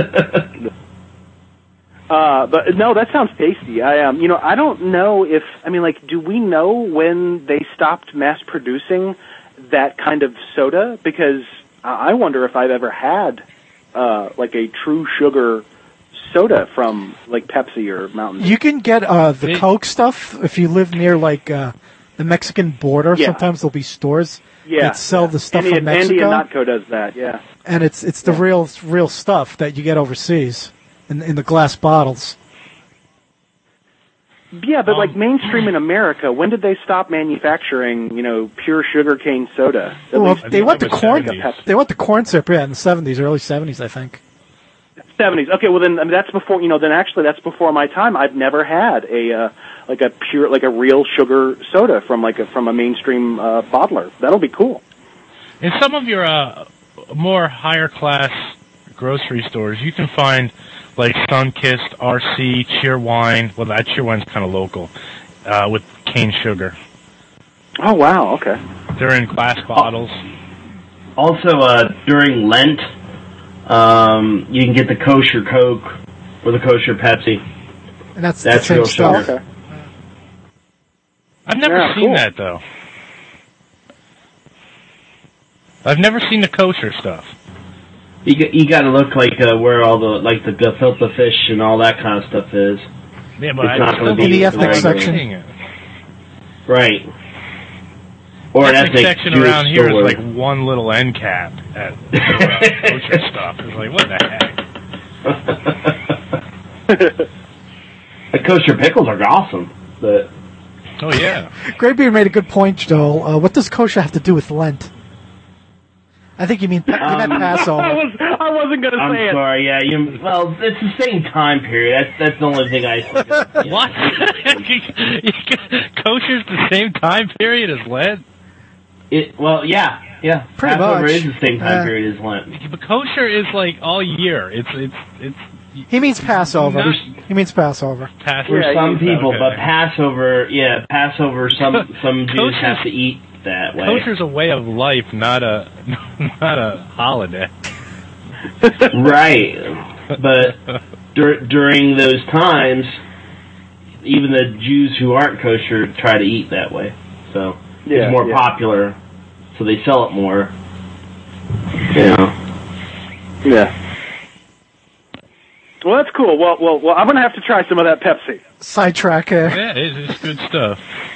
Uh, but no, that sounds tasty. I, um, you know, I don't know if, I mean, like, do we know when they stopped mass producing that kind of soda? Because I wonder if I've ever had, uh, like a true sugar soda from, like, Pepsi or Mountain Dew. You can get uh, the They- Coke stuff if you live near like uh, the Mexican border. Yeah. Sometimes there'll be stores yeah. that sell the stuff Andy, from Mexico, Andy Natco does that, yeah. and it's it's the real real stuff that you get overseas in in the glass bottles. Yeah, but Um, like mainstream in America, when did they stop manufacturing, you know, pure sugarcane soda? At Well, least they think went it to was corn. seventies. They went to corn syrup, yeah, in the seventies, early seventies, I think. seventies. Okay, well then I mean, that's before, you know, then actually that's before my time. I've never had a uh, like a pure like a real sugar soda from like a from a mainstream uh, bottler. That'll be cool. In some of your uh, more higher class grocery stores, you can find like Sunkist, R C, Cheerwine. Well, that Cheerwine's kind of local, uh, with cane sugar. Oh wow, okay. They're in glass bottles. Also, uh, during Lent, um, you can get the kosher Coke or the kosher Pepsi. And that's, That's the same real stuff. sugar. Okay. I've never Yeah, seen cool. that though. I've never seen the kosher stuff. You got, you got to look like uh, where all the like the gefilte fish and all that kind of stuff is. Yeah, but It's I not still gonna be In the don't ethnic remember section. seeing it. Right. Or an ethnic ethnic section Jewish around here store. is like one little end cap at uh, kosher stuff. It's like, what the heck? The kosher pickles are awesome, but Oh yeah. Graybeard made a good point, Joel. Uh, what does kosher have to do with Lent? I think you mean you meant Um, I Passover. was I wasn't gonna I'm say it. sorry. Yeah, you. Well, it's the same time period. That's that's the only thing I. Think of, yeah. What? Kosher's the same time period as Lent? It, well, yeah, yeah. Pretty Passover much. is the same time Uh, period as Lent. But kosher is like all year. It's it's it's He means Passover. Not- He means Passover. past. For Yeah, some you- people, okay. but Passover, yeah, Passover. Some some Jews Kosher's- have to eat that way. Kosher's a way of life, not a not a holiday. Right, but dur- during those times, even the Jews who aren't kosher try to eat that way. So Yeah, it's more yeah. popular, so they sell it more. You know. Yeah. Well, that's cool. Well, well, well. I'm gonna have to try some of that Pepsi. Sidetrack here. Yeah, it, it's good stuff.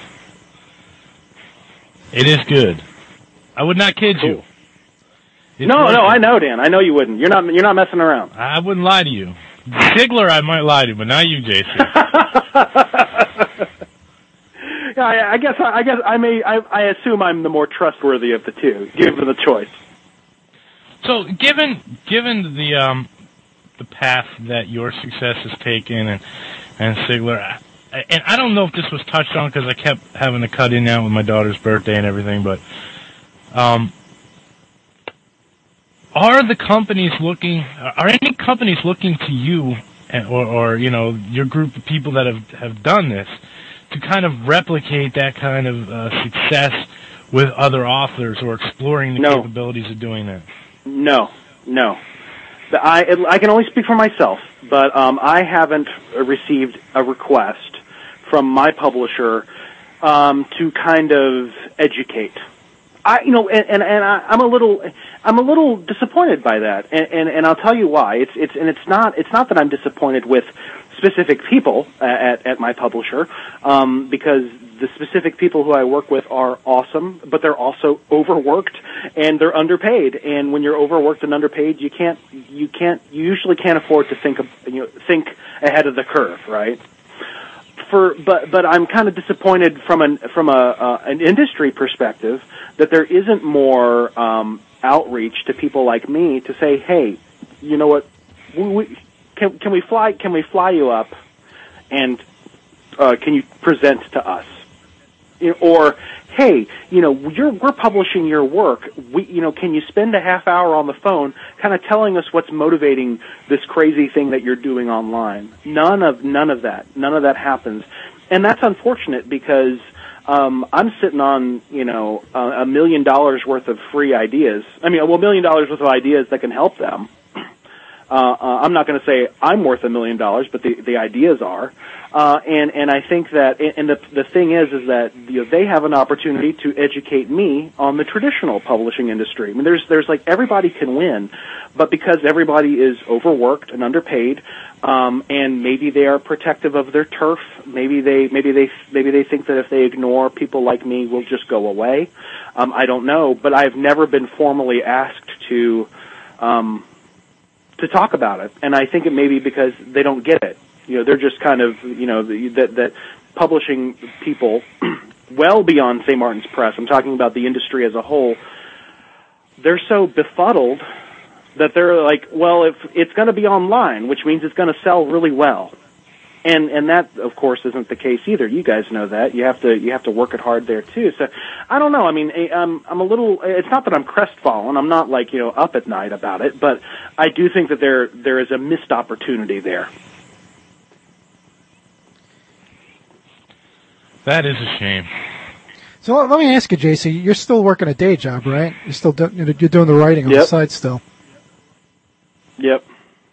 It is good. I would not kid you. It's No, worth no, it. I know, Dan. I know you wouldn't. You're not. You're not messing around. I wouldn't lie to you. Ziggler, I might lie to you, but not you, J C. Yeah, I, I guess I guess I may I, I assume I'm the more trustworthy of the two, given the choice. So, given given the um, the path that your success has taken, and and Sigler, and I don't know if this was touched on because I kept having to cut in and out with my daughter's birthday and everything, but um, are the companies looking? Are any companies looking to you, or, or you know, your group of people that have have done this, to kind of replicate that kind of uh, success with other authors, or exploring the no. capabilities of doing that? No, no. The, I I can only speak for myself, but um, I haven't received a request from my publisher um, to kind of educate. I, you know, and and, and I, I'm a little, I'm a little disappointed by that, and, and and I'll tell you why. It's it's and it's not it's not that I'm disappointed with specific people at at my publisher, um, because the specific people who I work with are awesome, but they're also overworked and they're underpaid. And when you're overworked and underpaid, you can't you can't you usually can't afford to think of, you know think ahead of the curve, right? For but but I'm kind of disappointed from an from a uh, an industry perspective that there isn't more um, outreach to people like me to say, hey, you know what, we, we, can can we fly can we fly you up, and uh, can you present to us? Or, hey, you know, you're, we're publishing your work. We, you know, can you spend a half hour on the phone, kind of telling us what's motivating this crazy thing that you're doing online? None of none of that, none of that happens, and that's unfortunate because um, I'm sitting on, you know, a, a million dollars worth of free ideas. I mean, well, a million dollars worth of ideas that can help them. Uh, uh, I'm not going to say I'm worth a million dollars, but the the ideas are. Uh, and, and I think that, and the, the thing is, is that, you know, they have an opportunity to educate me on the traditional publishing industry. I mean, there's, there's like, everybody can win, but because everybody is overworked and underpaid, um, and maybe they are protective of their turf, maybe they, maybe they, maybe they think that if they ignore people like me, we'll just go away. Um, I don't know, but I've never been formally asked to, um, to talk about it. And I think it may be because they don't get it. You know, they're just kind of, you know, that that publishing people well beyond Saint Martin's Press, I'm talking about the industry as a whole, they're so befuddled that they're like, well, if it's going to be online, which means it's going to sell really well. And and that, of course, isn't the case either. You guys know that. You have to you have to work it hard there too. So I don't know. I mean, I'm I'm a little. It's not that I'm crestfallen. I'm not like, you know, up at night about it. But I do think that there there is a missed opportunity there. That is a shame. So let me ask you, J C, you're still working a day job, right? You're still do, you're doing the writing on yep. the side still. Yep.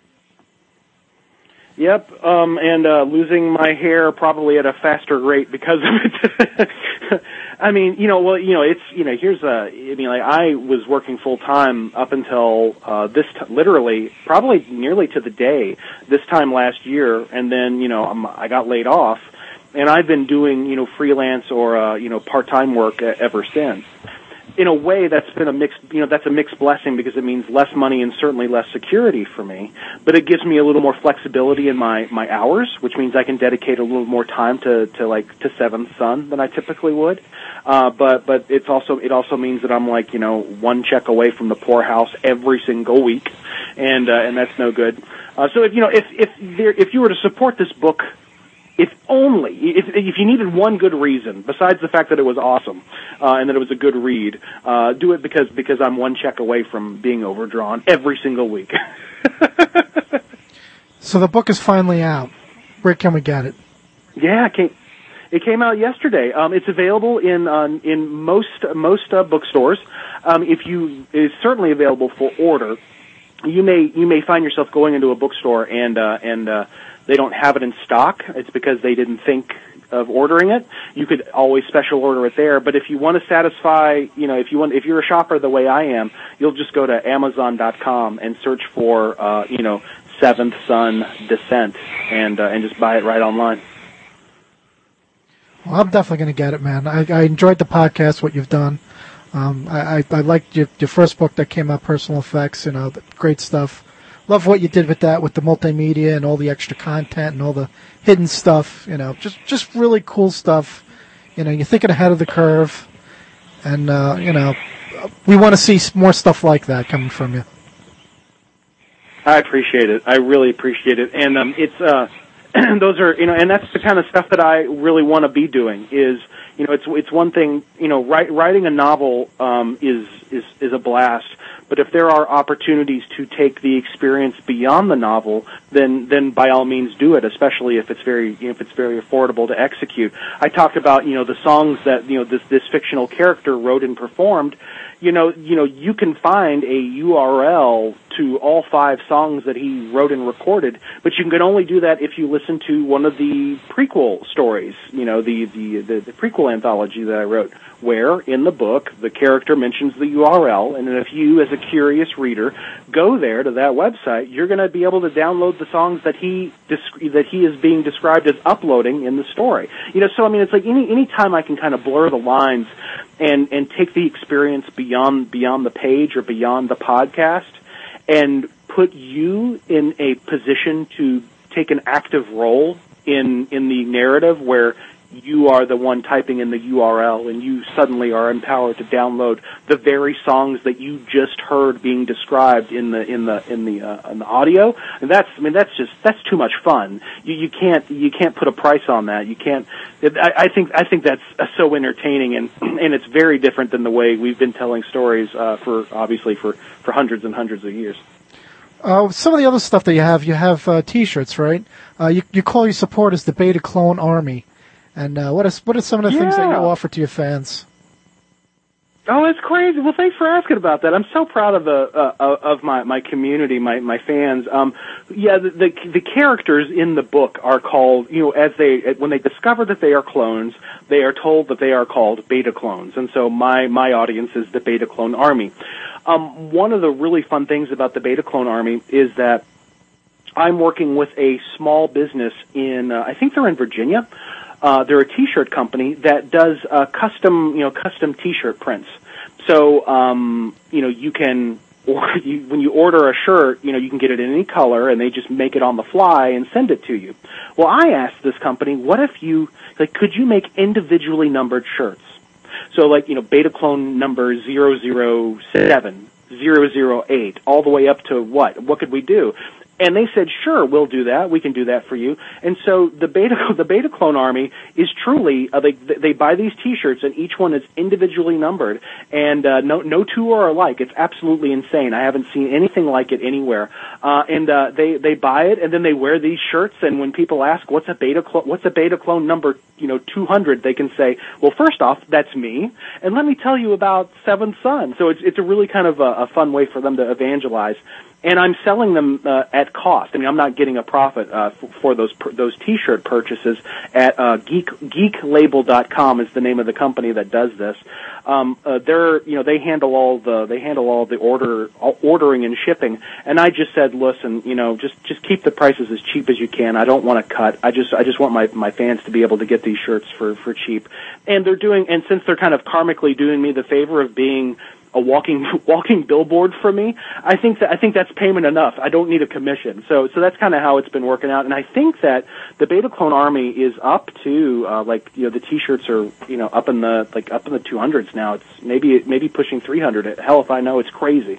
Yep, um, and uh, losing my hair probably at a faster rate because of it. I mean, you know, well, you know, it's, you know, here's a, I mean, like, I was working full time up until uh, this, t- literally, probably nearly to the day, this time last year, and then, you know, I'm, I got laid off. And I've been doing, you know, freelance or, uh, you know, part-time work uh, ever since. In a way, that's been a mixed, you know, that's a mixed blessing because it means less money and certainly less security for me. But it gives me a little more flexibility in my, my hours, which means I can dedicate a little more time to, to like, to Seventh Son than I typically would. Uh, but, but it's also, it also means that I'm like, you know, one check away from the poorhouse every single week. And, uh, and that's no good. Uh, so if, you know, if, if there, if you were to support this book, if only, if, if you needed one good reason, besides the fact that it was awesome, uh, and that it was a good read, uh, do it because, because I'm one check away from being overdrawn every single week. So the book is finally out. Where can we get it? Yeah, it came, it came out yesterday. Um, it's available in, uh, in most, most, uh, bookstores. Um, if you, it's certainly available for order. You may, you may find yourself going into a bookstore and, uh, and, uh, they don't have it in stock. It's because they didn't think of ordering it. You could always special order it there. But if you want to satisfy, you know, if you want, if you're a shopper the way I am, you'll just go to Amazon dot com and search for, uh, you know, Seventh Son Descent, and uh, and just buy it right online. Well, I'm definitely going to get it, man. I, I enjoyed the podcast, what you've done. Um, I, I, I liked your, your first book that came out, Personal Effects. You know, great stuff. Love what you did with that, with the multimedia and all the extra content and all the hidden stuff. You know, just just really cool stuff. You You know, you're thinking ahead of the curve, and uh, you know, we want to see more stuff like that coming from you. I appreciate it. I really appreciate it, and um, it's uh, those are you know, and that's the kind of stuff that I really want to be doing. Is you know, it's it's one thing, you know, write, writing a novel um, is is is a blast. But if there are opportunities to take the experience beyond the novel, then then by all means do it. Especially if it's very if it's very affordable to execute. I talked about you know the songs that you know this this fictional character wrote and performed. You know you know you can find a U R L to all five songs that he wrote and recorded, but you can only do that if you listen to one of the prequel stories. You know the the the, the prequel anthology that I wrote, where in the book the character mentions the U R L, and if you, as a curious reader, go there to that website, you're going to be able to download the songs that he that he is being described as uploading in the story. You know, so I mean, it's like any any time I can kind of blur the lines and and take the experience beyond beyond the page or beyond the podcast, and put you in a position to take an active role in in the narrative where you are the one typing in the U R L, and you suddenly are empowered to download the very songs that you just heard being described in the in the in the uh, in the audio. And that's I mean that's just that's too much fun. You you can't you can't put a price on that. You can't. It, I, I think I think that's uh, so entertaining, and and it's very different than the way we've been telling stories uh, for obviously for for hundreds and hundreds of years. Uh, some of the other stuff that you have, you have uh, T-shirts, right? Uh, you you call your supporters the Beta Clone Army. And uh, what is what are some of the yeah. things that you offer to your fans? Oh, that's crazy! Well, thanks for asking about that. I'm so proud of the uh, of my, my community, my my fans. Um, yeah, the, the the characters in the book are called, you know, as they when they discover that they are clones, they are told that they are called beta clones, and so my my audience is the Beta Clone Army. Um, one of the really fun things about the Beta Clone Army is that I'm working with a small business in, uh, I think they're in Virginia. Uh, they're a T-shirt company that does uh, custom, you know, custom T-shirt prints. So, um, you know, you can, or you, when you order a shirt, you know, you can get it in any color, and they just make it on the fly and send it to you. Well, I asked this company, what if you, like, could you make individually numbered shirts? So, like, you know, Beta Clone number zero zero seven, zero zero eight, all the way up to what? What could we do? And they said, sure, we'll do that. We can do that for you. And so the Beta, the Beta Clone Army is truly, uh, they, they buy these T-shirts, and each one is individually numbered, and uh, no, no two are alike. It's absolutely insane. I haven't seen anything like it anywhere. Uh, and uh, they, they buy it, and then they wear these shirts, and when people ask, what's a Beta Clone, what's a Beta Clone number, you know, two hundred, they can say, well, first off, that's me, and let me tell you about Seventh Son. So it's, it's a really kind of a, a fun way for them to evangelize. And I'm selling them uh, at cost. I mean, I'm not getting a profit uh, f- for those per- those T-shirt purchases. At uh, geek geek label dot com is the name of the company that does this. Um, uh, they're you know they handle all the they handle all the order all ordering and shipping. And I just said, listen, you know, just just keep the prices as cheap as you can. I don't want to cut. I just I just want my my fans to be able to get these shirts for for cheap. And they're doing and since they're kind of karmically doing me the favor of being a walking walking billboard for me, I think that I think that's payment enough. I don't need a commission. So so that's kind of how it's been working out. And I think that the Beta Clone Army is up to uh, like you know the T-shirts are you know up in the like up in the two hundreds now. It's maybe maybe pushing three hundred. Hell, if I know, it's crazy.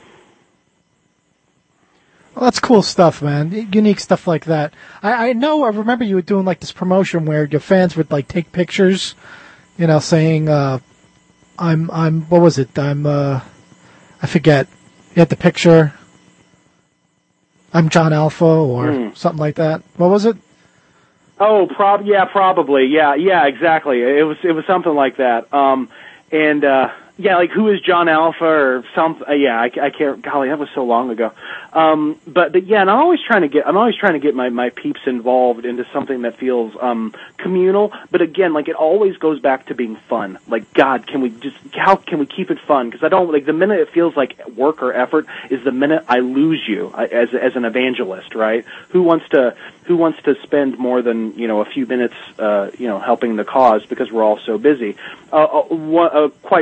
Well, that's cool stuff, man. Unique stuff like that. I, I know. I remember you were doing like this promotion where your fans would like take pictures, you know, saying. Uh, I'm, I'm, what was it? I'm, uh, I forget. You had the picture. I'm John Alpha or mm. something like that. What was it? Oh, prob, yeah, probably. Yeah, yeah, exactly. It was, it was something like that. Um, and, uh, yeah, like who is John Alpha or some, uh, yeah, I, I can't, golly, that was so long ago. Um, but, but yeah, and I'm always trying to get, I'm always trying to get my, my peeps involved into something that feels, um, communal. But again, like it always goes back to being fun. Like, God, can we just, how can we keep it fun? Because I don't, like the minute it feels like work or effort is the minute I lose you as, as an evangelist, right? Who wants to, who wants to spend more than, you know, a few minutes, uh, you know, helping the cause because we're all so busy. Uh, uh, uh quite recently,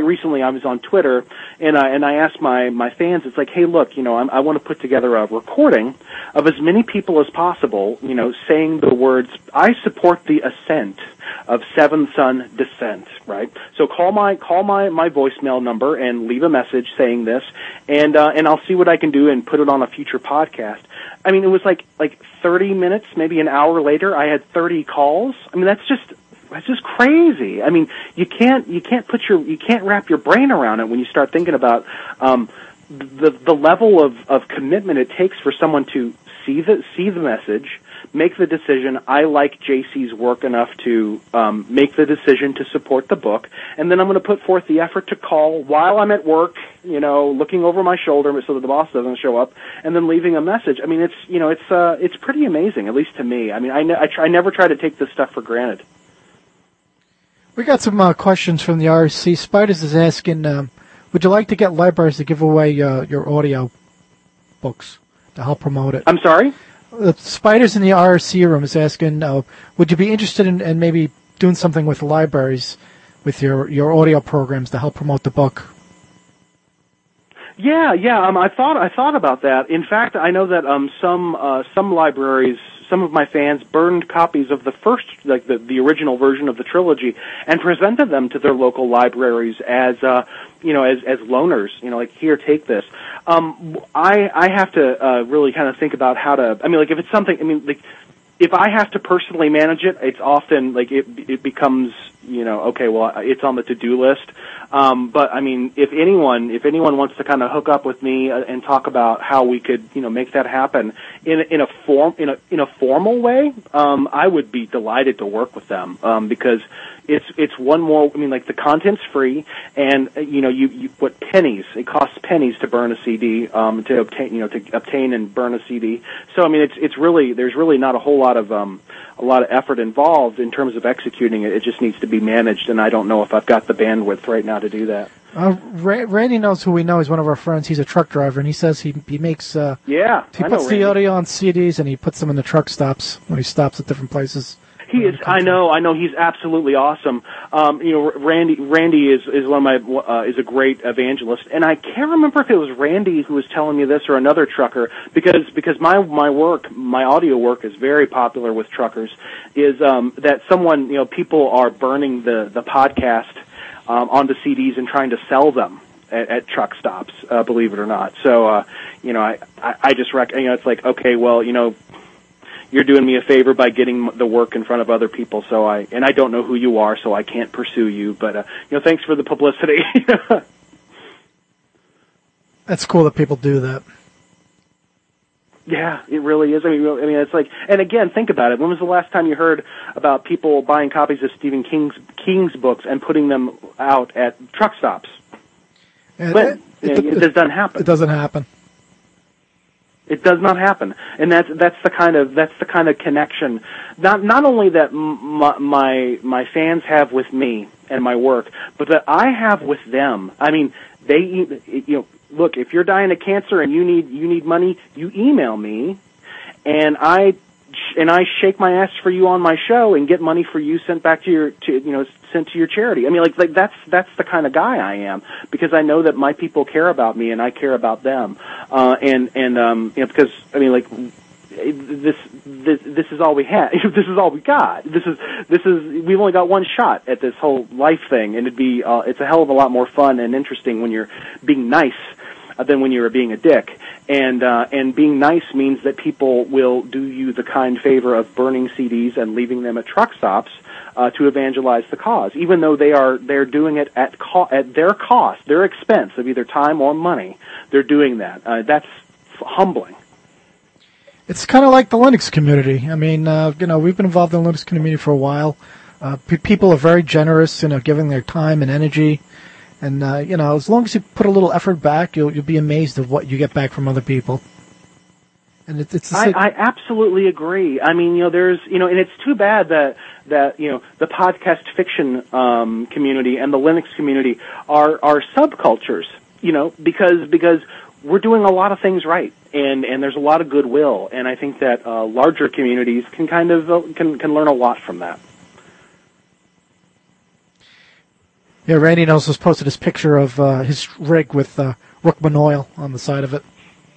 I was on Twitter, and I and I asked my my fans, it's like, hey, look, you know, I'm, I want to put together a recording of as many people as possible, you know, saying the words, I support the ascent of Seven Son Descent, right? So call my call my, my voicemail number and leave a message saying this, and uh, and I'll see what I can do and put it on a future podcast. I mean, it was like like thirty minutes, maybe an hour later, I had thirty calls. I mean, that's just that's just crazy. I mean, you can't you can't put your you can't wrap your brain around it when you start thinking about um, the the level of, of commitment it takes for someone to see the see the message, make the decision, I like J C's work enough to um, make the decision to support the book, and then I'm going to put forth the effort to call while I'm at work, you know, looking over my shoulder so that the boss doesn't show up, and then leaving a message. I mean, it's, you know, it's uh, it's pretty amazing, at least to me. I mean, I, ne- I, try, I never try to take this stuff for granted. We got some uh, questions from the R S C. Spiders is asking, um, would you like to get libraries to give away uh, your audio books to help promote it? I'm sorry? The Spiders in the R S C room is asking, uh, would you be interested in, in maybe doing something with libraries with your, your audio programs to help promote the book? Yeah, yeah. Um, I thought I thought about that. In fact, I know that um, some uh, some libraries, some of my fans burned copies of the first, like the the original version of the trilogy, and presented them to their local libraries as, uh, you know, as as loaners. You know, like, here, take this. Um, I I have to uh, really kind of think about how to. I mean, like, if it's something. I mean, like, if I have to personally manage it, it's often like it it becomes, you know, okay, well, it's on the to-do list. Um, but I mean, if anyone if anyone wants to kind of hook up with me and talk about how we could, you know, make that happen in in a form in a in a formal way, um, I would be delighted to work with them, um, because it's it's one more. I mean, like, the content's free, and uh, you know, you, you what pennies it costs pennies to burn a C D, um, to obtain you know to obtain and burn a C D. So I mean, it's it's really there's really not a whole lot of um, a lot of effort involved in terms of executing it. It just needs to be managed, and I don't know if I've got the bandwidth right now to do that. Uh, Ra- Randy knows who we know. He's one of our friends. He's a truck driver, and he says he he makes uh, yeah he I puts know the Randy. audio on C Ds and he puts them in the truck stops when he stops at different places. He is. I know. I know. He's absolutely awesome. Um, you know, Randy. Randy is is one of my uh, is a great evangelist, and I can't remember if it was Randy who was telling me this or another trucker, because because my my work, my audio work, is very popular with truckers. Is um, that someone, you know, people are burning the the podcast um, onto C Ds and trying to sell them at, at truck stops. Uh, believe it or not. So uh, you know, I I, I just rec- you know, it's like, okay, well, you know, you're doing me a favor by getting the work in front of other people. So I, and I don't know who you are, so I can't pursue you, but, uh, you know, thanks for the publicity. That's cool that people do that. Yeah, it really is. I mean, I mean, it's like, and again, think about it. When was the last time you heard about people buying copies of Stephen King's, King's books and putting them out at truck stops? And When? it, You it, know, it, it doesn't happen. It doesn't happen. It does not happen, and that's that's the kind of that's the kind of connection, not not only that my my, my fans have with me and my work, but that I have with them. I mean, they you know, look, if you're dying of cancer and you need you need money, you email me, and I and I shake my ass for you on my show and get money for you sent back to your to you know sent to your charity. I mean, like like that's that's the kind of guy I am, because I know that my people care about me and I care about them, uh, and and um, you know, because I mean, like, this this this is all we have. This is all we got. This is this is we've only got one shot at this whole life thing, and it'd be uh, it's a hell of a lot more fun and interesting when you're being nice uh, than when you're being a dick. And uh, and being nice means that people will do you the kind favor of burning C Ds and leaving them at truck stops uh, to evangelize the cause, even though they are they're doing it at co- at their cost, their expense of either time or money. They're doing that. Uh, that's f- humbling. It's kind of like the Linux community. I mean, uh, you know, we've been involved in the Linux community for a while. Uh, pe- people are very generous, you know, giving their time and energy. And, uh, you know, as long as you put a little effort back, you'll you'll be amazed of what you get back from other people. And it, it's. I, I absolutely agree. I mean, you know, there's, you know, and it's too bad that that you know the podcast fiction um, community and the Linux community are are subcultures. You know, because because we're doing a lot of things right, and and there's a lot of goodwill, and I think that uh, larger communities can kind of uh, can can learn a lot from that. Yeah, Randy knows has posted his picture of uh, his rig with uh, Rookman Oil on the side of it.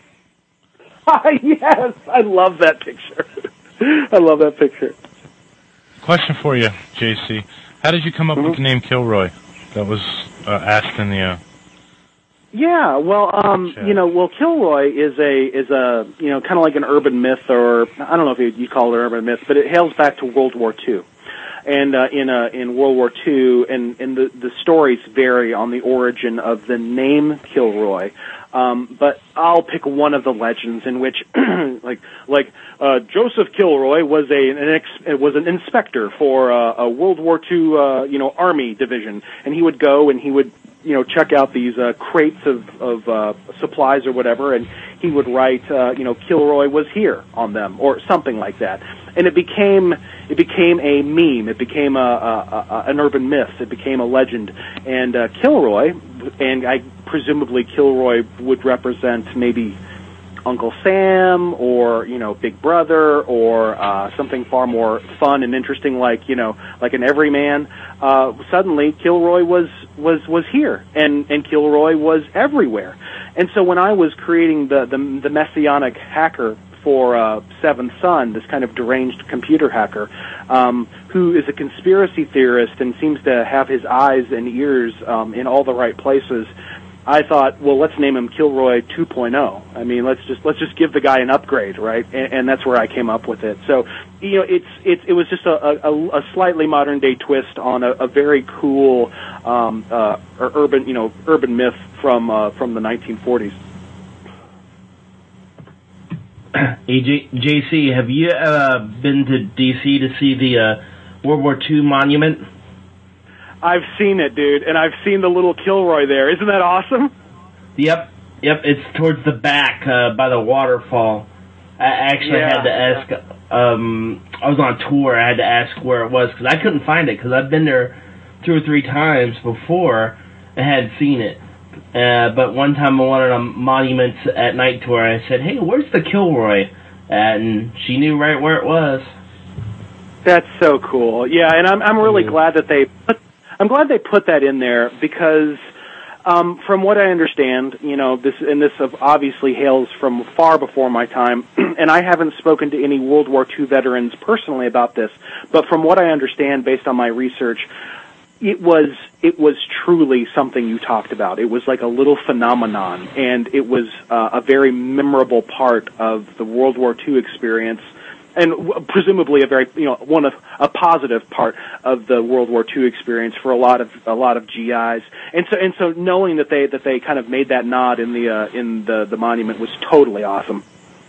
Yes, I love that picture. I love that picture. Question for you, J C. How did you come up Mm-hmm. with the name Kilroy? That was uh, asked in the... Uh... Yeah, well, um, you know, well, Kilroy is a is a you know kind of like an urban myth, or I don't know if you you call it an urban myth, but it hails back to World War Two. And uh, in uh, in World War Two, and, and the, the stories vary on the origin of the name Kilroy. Um, but I'll pick one of the legends in which, like, like uh, Joseph Kilroy was a an ex, was an inspector for uh, a World War Two, uh, you know, Army division, and he would go and he would, you know, check out these uh, crates of of uh, supplies or whatever, and he would write, uh, you know, Kilroy was here on them or something like that, and it became it became a meme, it became a, a, a an urban myth, it became a legend, and uh, Kilroy, and I presumably Kilroy would represent maybe Uncle Sam or, you know, Big Brother or uh, something far more fun and interesting like, you know, like an everyman. Uh, suddenly Kilroy was, was, was here and, and Kilroy was everywhere. And so when I was creating the, the, the messianic hacker for uh, Seventh Son, this kind of deranged computer hacker, um, who is a conspiracy theorist and seems to have his eyes and ears um, in all the right places, I thought, well, let's name him Kilroy two point oh. I mean, let's just let's just give the guy an upgrade, right? And, and that's where I came up with it. So, you know, it's it's it was just a, a, a slightly modern day twist on a, a very cool um, uh, urban, you know, urban myth from uh, from the nineteen forties. Hey, J- JC, have you uh, been to D C to see the uh, World War Two monument? I've seen it, dude, and I've seen the little Kilroy there. Isn't that awesome? Yep, yep. It's towards the back uh, by the waterfall. I actually Yeah. had to ask. Um, I was on tour. I had to ask where it was because I couldn't find it because I've been there two or three times before and had seen it. Uh, but one time on one of the monuments at night tour, I said, "Hey, where's the Kilroy?" And she knew right where it was. That's so cool. Yeah, and I'm I'm really glad that they put I'm glad they put that in there because um from what I understand, you know, this and this obviously hails from far before my time, and I haven't spoken to any World War Two veterans personally about this, but from what I understand based on my research, it was it was truly something you talked about. It was like a little phenomenon, and it was uh, a very memorable part of the World War Two experience, and w- presumably a very you know one of a positive part of the World War Two experience for a lot of a lot of G Is. And so and so knowing that they that they kind of made that nod in the uh, in the the monument was totally awesome.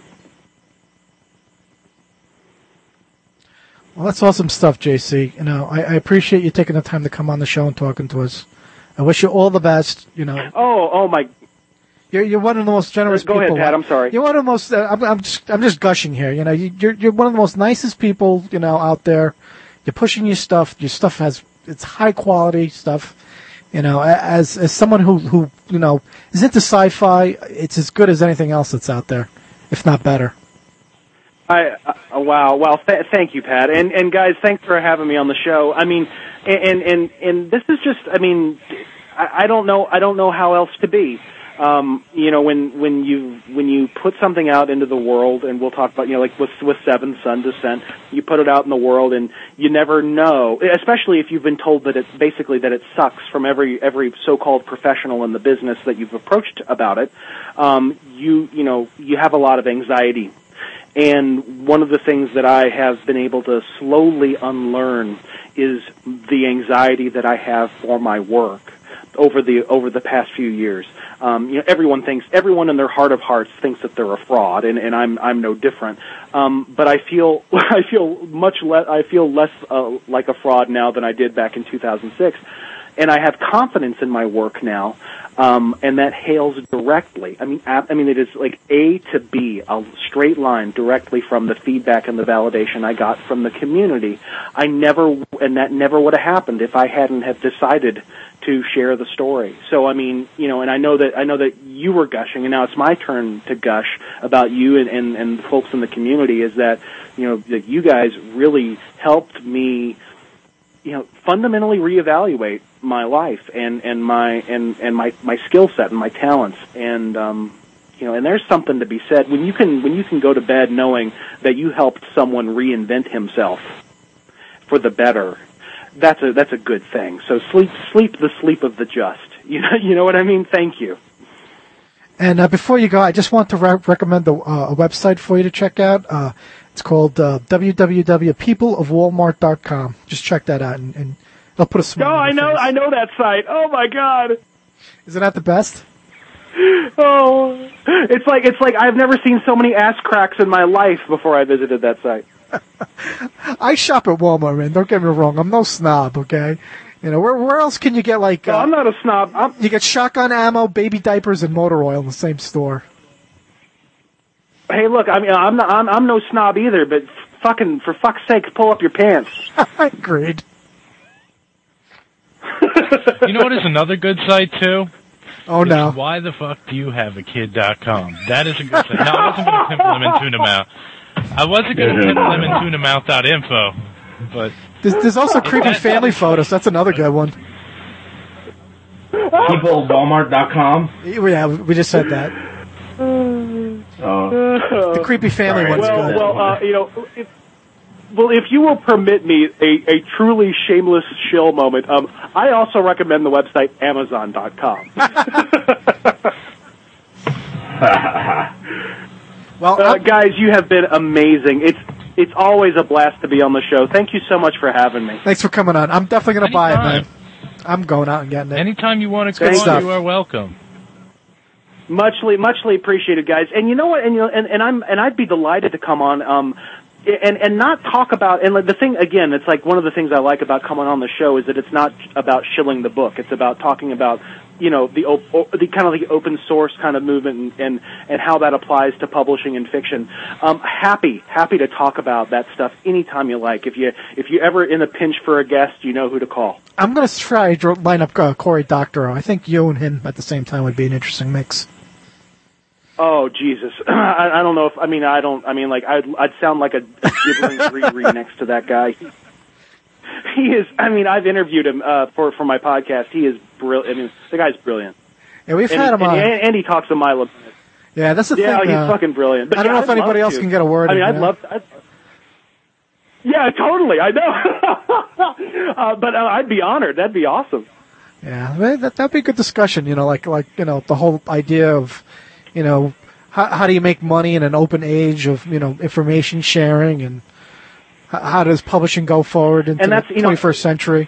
Well, that's awesome stuff, J C. You know, I, I appreciate you taking the time to come on the show and talking to us. I wish you all the best. You know. Oh, oh my. You're you're one of the most generous Go people. ahead, Pat. I'm sorry. You're one of the most. Uh, I'm I'm just I'm just gushing here. You know, you, you're you're one of the most nicest people. You know, out there. You're pushing your stuff. Your stuff has it's high quality stuff. You know, as as someone who who you know is into sci-fi, it's as good as anything else that's out there, if not better. I uh, wow wow th- thank you, Pat, and and guys, thanks for having me on the show. I mean, and and and this is just I mean, I, I don't know I don't know how else to be. Um, you know, when when you when you put something out into the world, and we'll talk about you know like with with Seventh Son Descent, you put it out in the world, and you never know, especially if you've been told that it's basically that it sucks from every every so-called professional in the business that you've approached about it. Um, you you know you have a lot of anxiety. And one of the things that I have been able to slowly unlearn is the anxiety that I have for my work over the over the past few years. Um, you know, everyone thinks, everyone in their heart of hearts thinks that they're a fraud, and, and I'm I'm no different. Um, but I feel I feel much less I feel less uh, like a fraud now than I did back in two thousand six, and I have confidence in my work now. Um, and that hails directly. I mean, I mean, it is like A to B, a straight line directly from the feedback and the validation I got from the community. I never, and that never would have happened if I hadn't have decided to share the story. So, I mean, you know, and I know that I know that you were gushing, and now it's my turn to gush about you and and, and the folks in the community. Is that you know that you guys really helped me, you know, fundamentally reevaluate my life and, and my and, and my, my skill set and my talents. And um, you know, and there's something to be said when you can when you can go to bed knowing that you helped someone reinvent himself for the better. That's a that's a good thing. So sleep sleep the sleep of the just. You know you know what I mean? Thank you. And uh, before you go, I just want to re- recommend a, uh, a website for you to check out. Uh, it's called uh, w w w dot people of walmart dot com. Just check that out, and, and they'll put a smile. Oh, on I your know face. I know that site. Oh my God. Isn't that the best? Oh, it's like it's like I've never seen so many ass cracks in my life before I visited that site. I shop at Walmart, man. Don't get me wrong. I'm no snob, okay? You know, where where else can you get, like... No, uh, I'm not a snob. I'm... You get shotgun ammo, baby diapers, and motor oil in the same store. Hey, look, I mean, I'm not, I'm, I'm no snob either, but fucking, for fuck's sake, pull up your pants. Agreed. You know what is another good site, too? Oh, It's no. Why the fuck do you have a kid dot com? That is a good site. No, I wasn't going to pimp lemon tuna mouth. I wasn't going to pimp lemon tuna mouth dot info, but... There's, there's also creepy family photos. That's another good one. people of walmart dot com. Yeah, we just said that. Oh. The creepy family Sorry. one's Well, good. well, uh, you know, if, well, if you will permit me a, a truly shameless shill moment, um, I also recommend the website amazon dot com. Well, uh, I'm- guys, you have been amazing. It's it's always a blast to be on the show. Thank you so much for having me. thanks for coming on. I'm definitely going to buy it, man. Anytime. I'm going out and getting it. Anytime you want to Good come on, stuff. you are welcome. Muchly, muchly appreciated, guys. And you know what? And you know, and, and I'm and I'd be delighted to come on. Um, and and not talk about. And the thing again, it's like one of the things I like about coming on the show is that it's not about shilling the book. It's about talking about, you know, the op- the kind of the open source kind of movement and and, and how that applies to publishing and fiction. Um, happy happy to talk about that stuff anytime you like. If you if you ever in a pinch for a guest, you know who to call. I'm going to try to line up uh, Corey Doctorow. I think you and him at the same time would be an interesting mix. Oh Jesus! I, I don't know if I mean I don't I mean like I'd I'd sound like a, a gibbering Riri next to that guy. He, he is. I mean I've interviewed him uh, for for my podcast. He is brilliant. I mean the guy's brilliant. Yeah, we've and, had him and, on. and he talks a mile a minute. Yeah, that's the Yeah, thing. he's uh, fucking brilliant. But I don't yeah, know if I'd anybody love else to. can get a word I mean in. I'd yeah. love. To, I'd, yeah, totally. I know. uh, but uh, I'd be honored. That'd be awesome. Yeah, that that- that'd be a good discussion. You know, like like you know the whole idea of, you know, how how do you make money in an open age of you know information sharing, and how, how does publishing go forward into And that's, the you know- twenty-first century?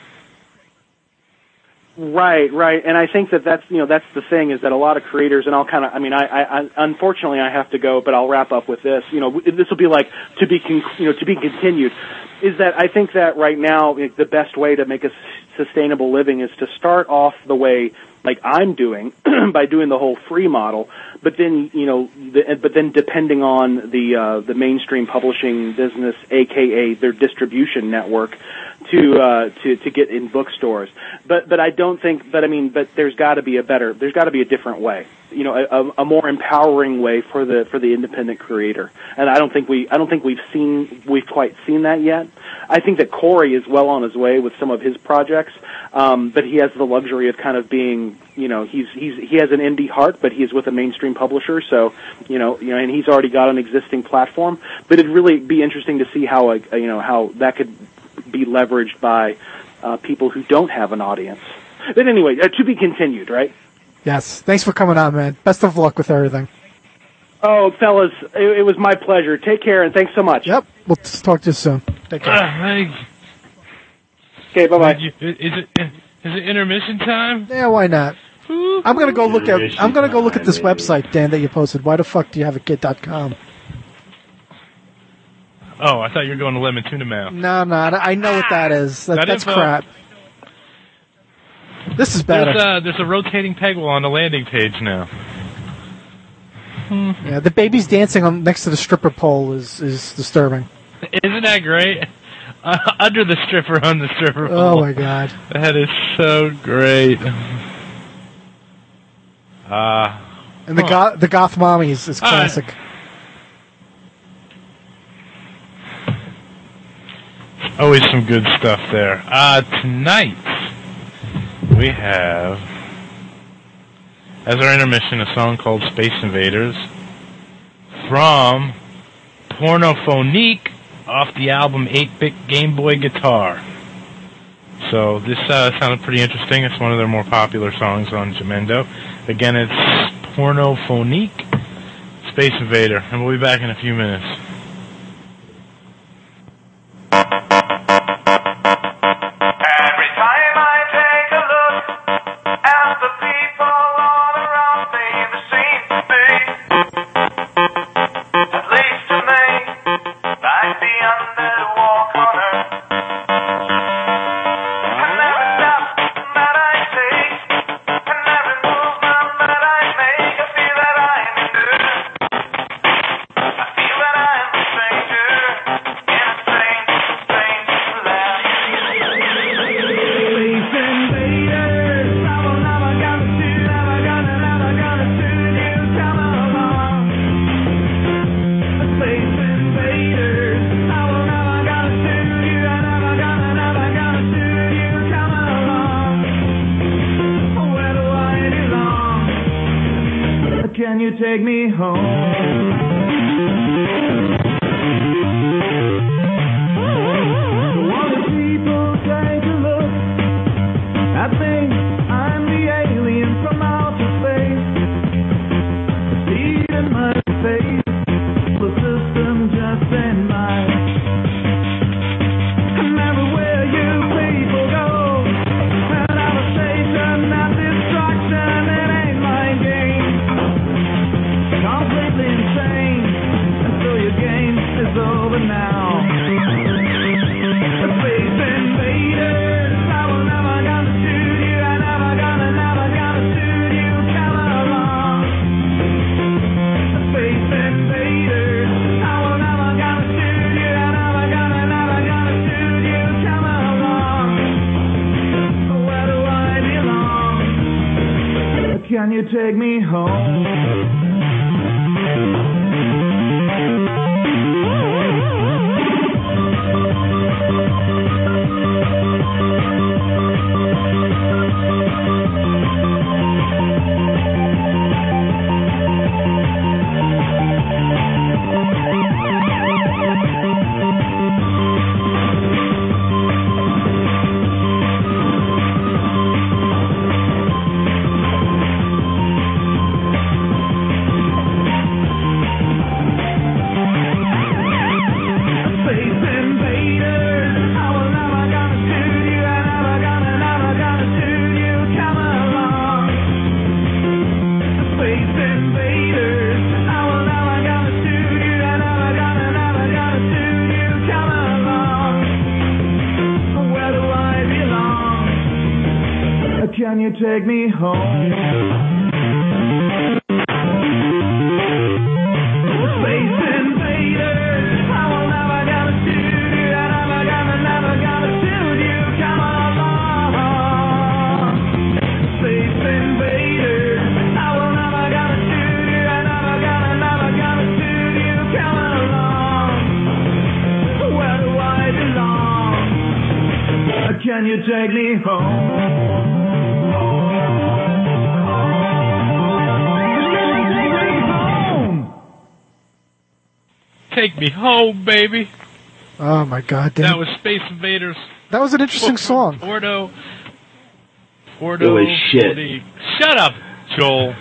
Right, right, and I think that that's you know that's the thing is that a lot of creators and I'll kind of I mean I, I, I unfortunately I have to go, but I'll wrap up with this. You know, this will be like to be con- you know to be continued. Is that I think that right now the best way to make a sustainable living is to start off the way like I'm doing by doing the whole free model, but then you know, the, but then depending on the uh, the mainstream publishing business, aka their distribution network, to uh, to to get in bookstores. But but I don't think. But I mean, but there's got to be a better. There's got to be a different way. You know, a, a more empowering way for the for the independent creator. And I don't think we I don't think we've seen we've quite seen that yet. I think that Corey is well on his way with some of his projects, um, but he has the luxury of kind of being, you know, he's he's he has an indie heart, but he is with a mainstream publisher, so you know, you know, and he's already got an existing platform. But it'd really be interesting to see how, a, you know, how that could be leveraged by uh, people who don't have an audience. But anyway, uh, to be continued, right? Yes. Thanks for coming on, man. Best of luck with everything. Oh, fellas, it, it was my pleasure. Take care, and thanks so much. Yep. We'll t- talk to you soon. Take care. Uh, thanks. Okay, bye bye. Did you- Is it is it intermission time? Yeah, why not? I'm gonna go look at. I'm gonna go look at this Baby. website, Dan, that you posted. Why the fuck do you have a kid dot com? Oh, I thought you were going to Lemon Tuna Mouth. No, no, I know what that is. That, That that's info- crap. This is better. There's a, there's a rotating peg wall on the landing page now. Yeah, the baby's dancing on next to the stripper pole is is disturbing. Isn't that great? Uh, under the stripper on the stripper pole. Oh my god. That is so great. Uh, And the Huh. goth the goth mommy is, is All right. classic. always some good stuff there. Uh, tonight, we have, as our intermission, a song called Space Invaders from Pornophonique off the album eight-Bit Game Boy Guitar. So this uh, sounded pretty interesting. It's one of their more popular songs on Jamendo. Again, it's Pornophonique, Space Invader, and we'll be back in a few minutes. Take me home. So all the people take a look. I think I'm the alien from outer space. See it in my face. The system just ain't mine. And everywhere you people go, and I'm a station, not destruction. It ain't my game. Completely insane, and so your game is over now. The Space Invaders, I will never gonna shoot you, I never gonna, never gonna shoot you, come along. The Space Invaders, I will never gonna shoot you, I never gonna, never gonna shoot you, come along. Where do I belong? Can you take me home? Can you take me home? Space Invaders, I will never gonna shoot you, I never gonna, never gonna shoot you, come along. Space Invaders, I will never gonna shoot you, I never gonna, never gonna shoot you, come along. Where do I belong? Can you take me home? Take me home, baby. Oh my God! Dan. That was Space Invaders. That was an interesting song. Porto. Porto. Holy shit! Porto. Shut up, Joel.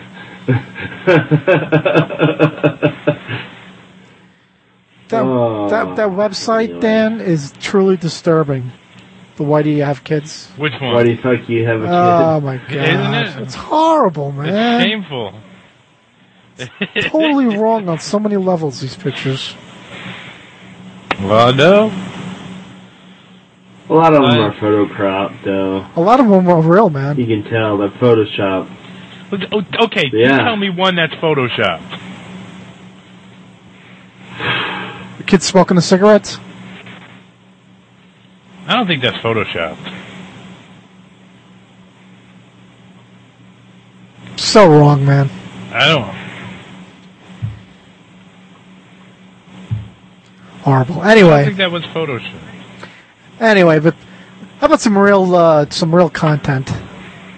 that oh, that that website, Dan, is truly disturbing. The Why Do You Have Kids? Which one? Why do you fuck you have a kid? Oh my God! Isn't it? It's horrible, man. It's shameful. Totally wrong on so many levels, these pictures. Well, no. A lot of them are photo cropped, though. A lot of them are real, man. You can tell they're Photoshop. Okay, yeah. You tell me one that's Photoshopped. The kid smoking the cigarettes? I don't think that's Photoshopped. So wrong, man. I don't. Horrible. I Anyway. don't think that was Photoshopped. Anyway, but how about some real, uh, some real content?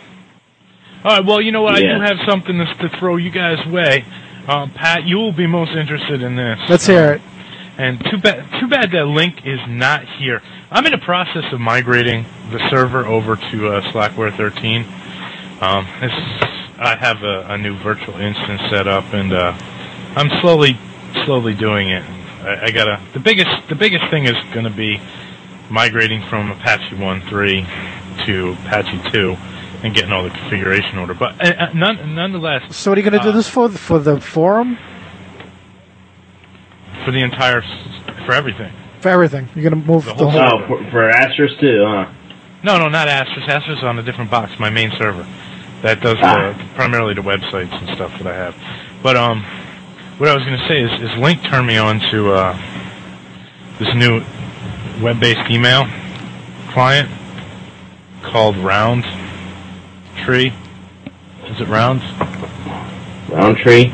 All right, well, you know what? I Yeah. do have something to, to throw you guys' way. Um, Pat, you will be most interested in this. Let's hear it. And too bad, too bad that link is not here. I'm in the process of migrating the server over to uh, Slackware thirteen. Um, it's, I have a, a new virtual instance set up, and uh, I'm slowly, slowly doing it. I, I gotta. The biggest, the biggest thing is going to be migrating from Apache one point three to Apache two and getting all the configuration order. But uh, uh, none, nonetheless, So what are you going to do uh, this for? For the forum? for the entire, for everything. For everything? You're going to move The the whole whole... Oh, for, for Astros too, huh? No, no, not Asterisk. Asterisk is on a different box, my main server. That does Ah. the, primarily the websites and stuff that I have. But um, what I was going to say is, is Link turned me on to uh, this new web-based email client called Round Tree. Is it Round? Roundtree.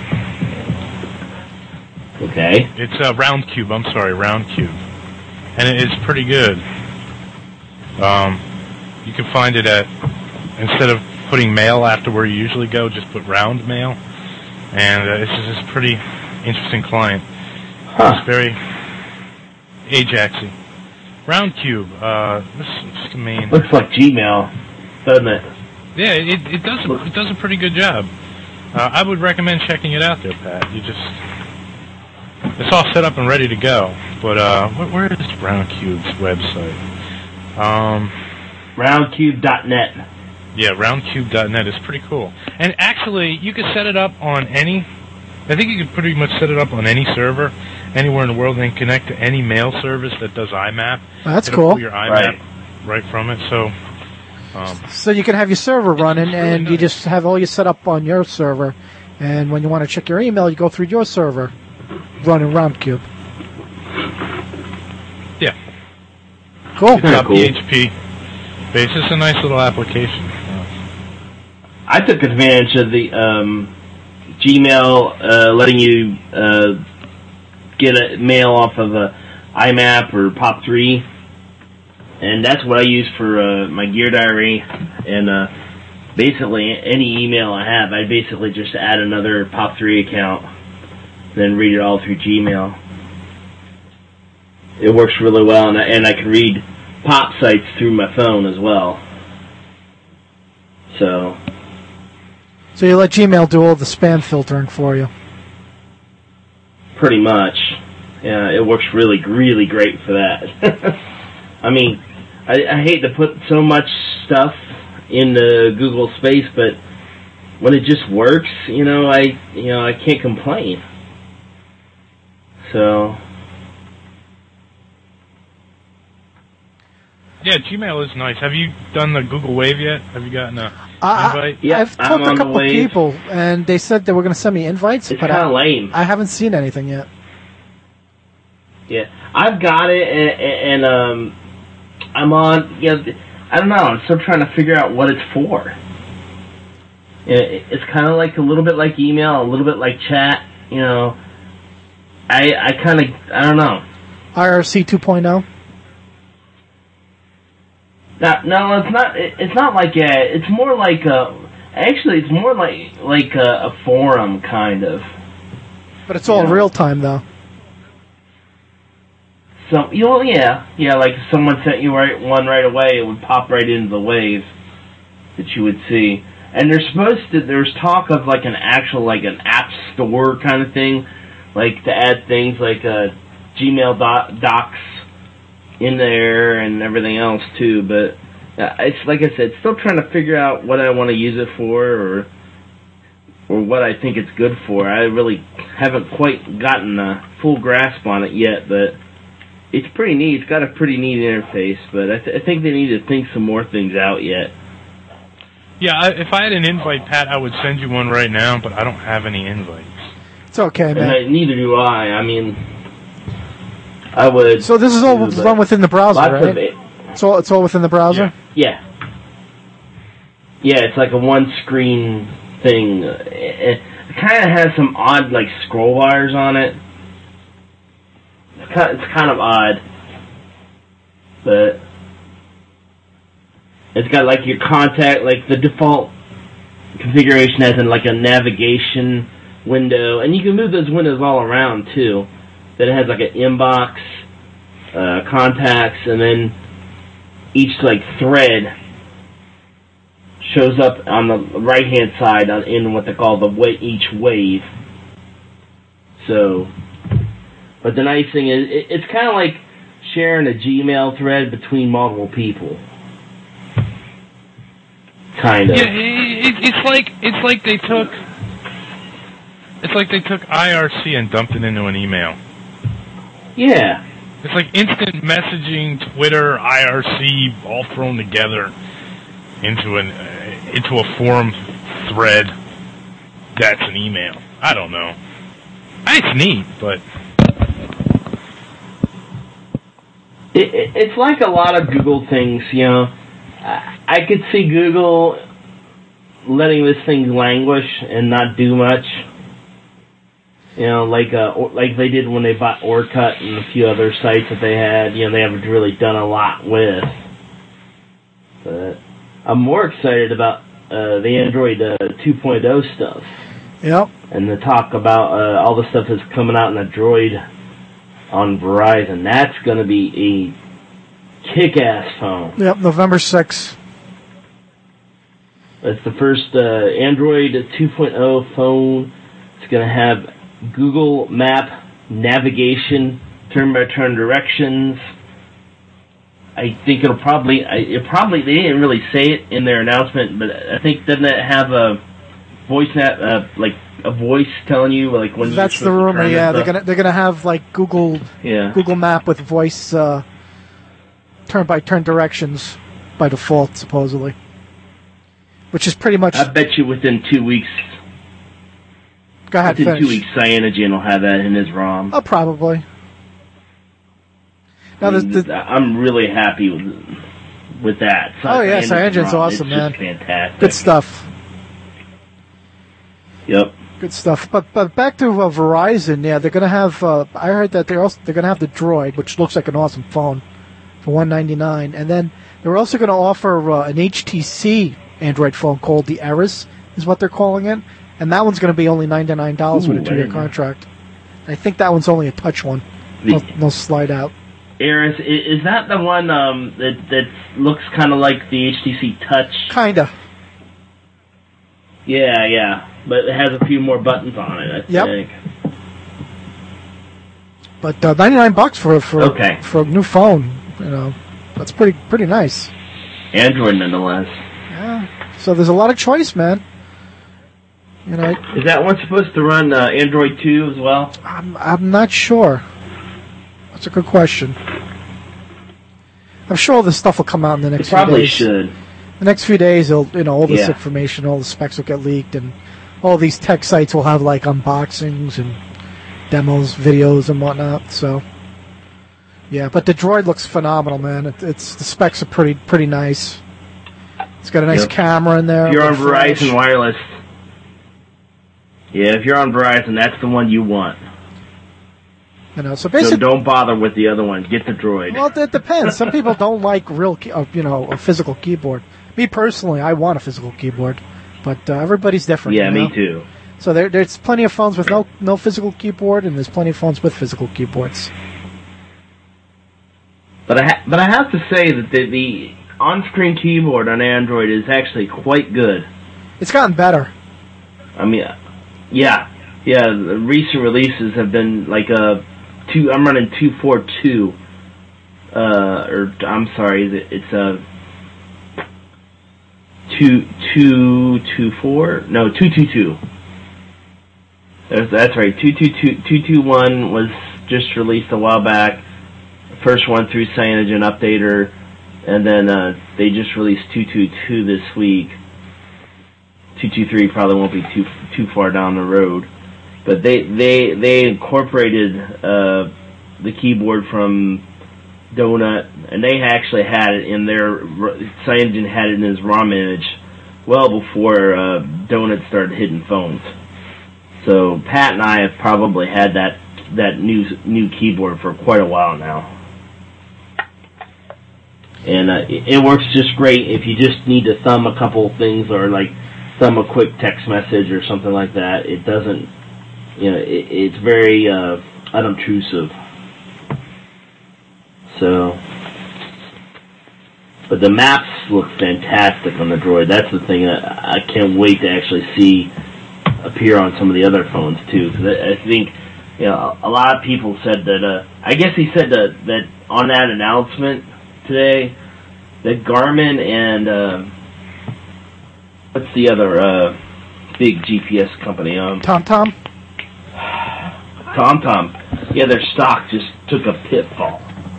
Okay. It's uh, Roundcube. I'm sorry, Roundcube, and it is pretty good. Um, you can find it at, instead of putting mail after where you usually go, just put round mail, and uh, it's just this pretty interesting client. Huh. It's very Ajaxy. Roundcube. Uh, this is main. Looks like Gmail, doesn't it? Yeah, it it does a, it does a pretty good job. Uh, I would recommend checking it out there, Pat. You just it's all set up and ready to go. But uh, where, where is Roundcube's website? Um, Roundcube dot net. yeah, roundcube dot net is pretty cool. And actually, you could set it up on any. I think you could pretty much set it up on any server, anywhere in the world, and connect to any mail service that does I MAP. That's It'll cool. pull your I MAP right from it. So. Um, So you can have your server running, really and you nice. just have all your set up on your server. And when you want to check your email, you go through your server, running Roundcube. yeah. Cool. It's a cool. P H P base. It's a nice little application. Uh, I took advantage of the um, Gmail uh, letting you uh, get a mail off of a I MAP or P O P three, and that's what I use for uh, my gear diary. And uh, basically, any email I have, I basically just add another P O P three account, then read it all through Gmail. It works really well, and I, and I can read pop sites through my phone as well. So. So you let Gmail do all the spam filtering for you. Pretty much. Yeah, it works really, really great for that. I mean, I, I hate to put so much stuff in the Google space, but when it just works, you know, I you know I can't complain. So. yeah, Gmail is nice. Have you done the Google Wave yet? Have you gotten a I, invite? Yeah, I've I'm talked to a on the couple of wave. people, and they said they were going to send me invites, It's but kind of I, lame. I haven't seen anything yet. Yeah, I've got it, and, and um, I'm on. Yeah, I don't know. I'm still trying to figure out what it's for. It, it's kind of like a little bit like email, a little bit like chat. You know, I I kind of I don't know. I R C two point oh? No, no, it's not. It, it's not like a. It's more like a. Actually, it's more like like a, a forum kind of. But it's all Yeah. real time, though. So, you know, yeah, yeah. Like if someone sent you right one right away, it would pop right into the wave that you would see. And there's supposed to. There's talk of like an actual like an app store kind of thing, like to add things like uh, Gmail doc- docs in there and everything else too. But uh, it's like I said, still trying to figure out what I want to use it for, or or what I think it's good for. I really haven't quite gotten a full grasp on it yet, but it's pretty neat. It's got a pretty neat interface, but I, th- I think they need to think some more things out yet. Yeah, I, if I had an invite, Pat, I would send you one right now, but I don't have any invites. It's okay, And man. I, neither do I. I mean, I would. So this is all too, but run within the browser, lots right? of it. It's all, it's all within the browser? Yeah. Yeah, it's like a one-screen thing. It, it kind of has some odd, like, scroll bars on it. It's kind, it's kind of odd. But it's got, like, your contact, like, the default configuration as in like a navigation window, and you can move those windows all around too. Then it has like an inbox, uh, contacts, and then each like thread shows up on the right hand side on, in what they call the wa- each wave. So, but the nice thing is, it, it's kind of like sharing a Gmail thread between multiple people. Kind of. Yeah, it, it's like it's like they took it's like they took I R C and dumped it into an email. Yeah. It's like instant messaging, Twitter, I R C, all thrown together into an uh, into a forum thread that's an email. I don't know. It's neat, but it, it, it's like a lot of Google things, you know. I, I could see Google letting this thing languish and not do much. You know, like uh, or, like they did when they bought Orkut and a few other sites that they had. You know, they haven't really done a lot with. But I'm more excited about uh, the Android uh, two point oh stuff. Yep. And the talk about uh, all the stuff that's coming out in the Droid on Verizon. That's going to be a kick-ass phone. Yep, November sixth. It's the first uh, Android two point oh phone. It's going to have Google Map navigation, turn-by-turn directions. I think it'll probably, I, it probably, they didn't really say it in their announcement, but I think doesn't it have a voice net, uh, like a voice telling you like when That's you're the rumor. to Yeah, they're stuff? gonna they're gonna have like Google Yeah. Google Map with voice uh, turn-by-turn directions by default, supposedly. Which is pretty much. I bet you within two weeks. Go ahead, Within finish. two weeks, Cyanogen will have that in his ROM. Oh, probably. Now, I the, mean, the, I'm really happy with with that. Oh, yeah, Cyanogen's ROM, awesome, it's man. Just fantastic. good stuff. Yep. Good stuff. But but back to uh, Verizon. Yeah, they're gonna have. Uh, I heard that they're also they're gonna have the Droid, which looks like an awesome phone, for one ninety-nine, and then they're also gonna offer uh, an H T C Android phone called the Eris, is what they're calling it, and that one's gonna be only ninety-nine dollars with a Ooh, two-year I didn't know. contract. I think that one's only a touch one. No, no slide out. Eris, i- is that the one um, that that looks kind of like the H T C Touch? Kinda. Yeah, yeah, but it has a few more buttons on it. I Yep. think. But uh, ninety-nine bucks for for Okay. for a new phone, you know, that's pretty pretty nice. Android, nonetheless. Yeah. So there's a lot of choice, man. You know, I, Is that one supposed to run uh, Android two as well? I'm I'm not sure. That's a good question. I'm sure all this stuff will come out in the It next few probably days. should. The next few days, it'll, you know, all this Yeah. information, all the specs will get leaked, and all these tech sites will have like unboxings and demos, videos, and whatnot. So, yeah. But the Droid looks phenomenal, man. It, it's the specs are pretty pretty nice. It's got a nice Yep. camera in there. If you're on little flash. Verizon Wireless, yeah, if you're on Verizon, that's the one you want. You know, so So basically, don't bother with the other one. Get the Droid. well, it depends. Some people don't like real, key, uh, you know, a physical keyboard. Me personally, I want a physical keyboard, but uh, everybody's different. yeah, you know? me too. So there, there's plenty of phones with no no physical keyboard, and there's plenty of phones with physical keyboards. But I ha- but I have to say that the, the on-screen keyboard on Android is actually quite good. It's gotten better. I mean, yeah, yeah. The recent releases have been like a two. I'm running two four two. Uh, or I'm sorry, it's a two two two four. No, two two two. That's that's right. Two two two two two one was just released a while back. First one through Cyanogen Updater, and then uh, they just released two two two this week. two two three probably won't be too too far down the road, but they they they incorporated uh, the keyboard from Donut, and they actually had it in their Cyanogen had it in his ROM image well before uh, Donut started hitting phones. So Pat and I have probably had that that new new keyboard for quite a while now. And uh, it, it works just great if you just need to thumb a couple of things or like them a quick text message or something like that. It doesn't, you know, it, it's very uh, unobtrusive. So, but the maps look fantastic on the Droid. That's the thing that I can't wait to actually see appear on some of the other phones too. Because I, I think, you know, a lot of people said that. Uh, I guess he said that that on that announcement today, that Garmin and uh, what's the other uh, big G P S company? Um, TomTom. TomTom. Yeah, their stock just took a pitfall.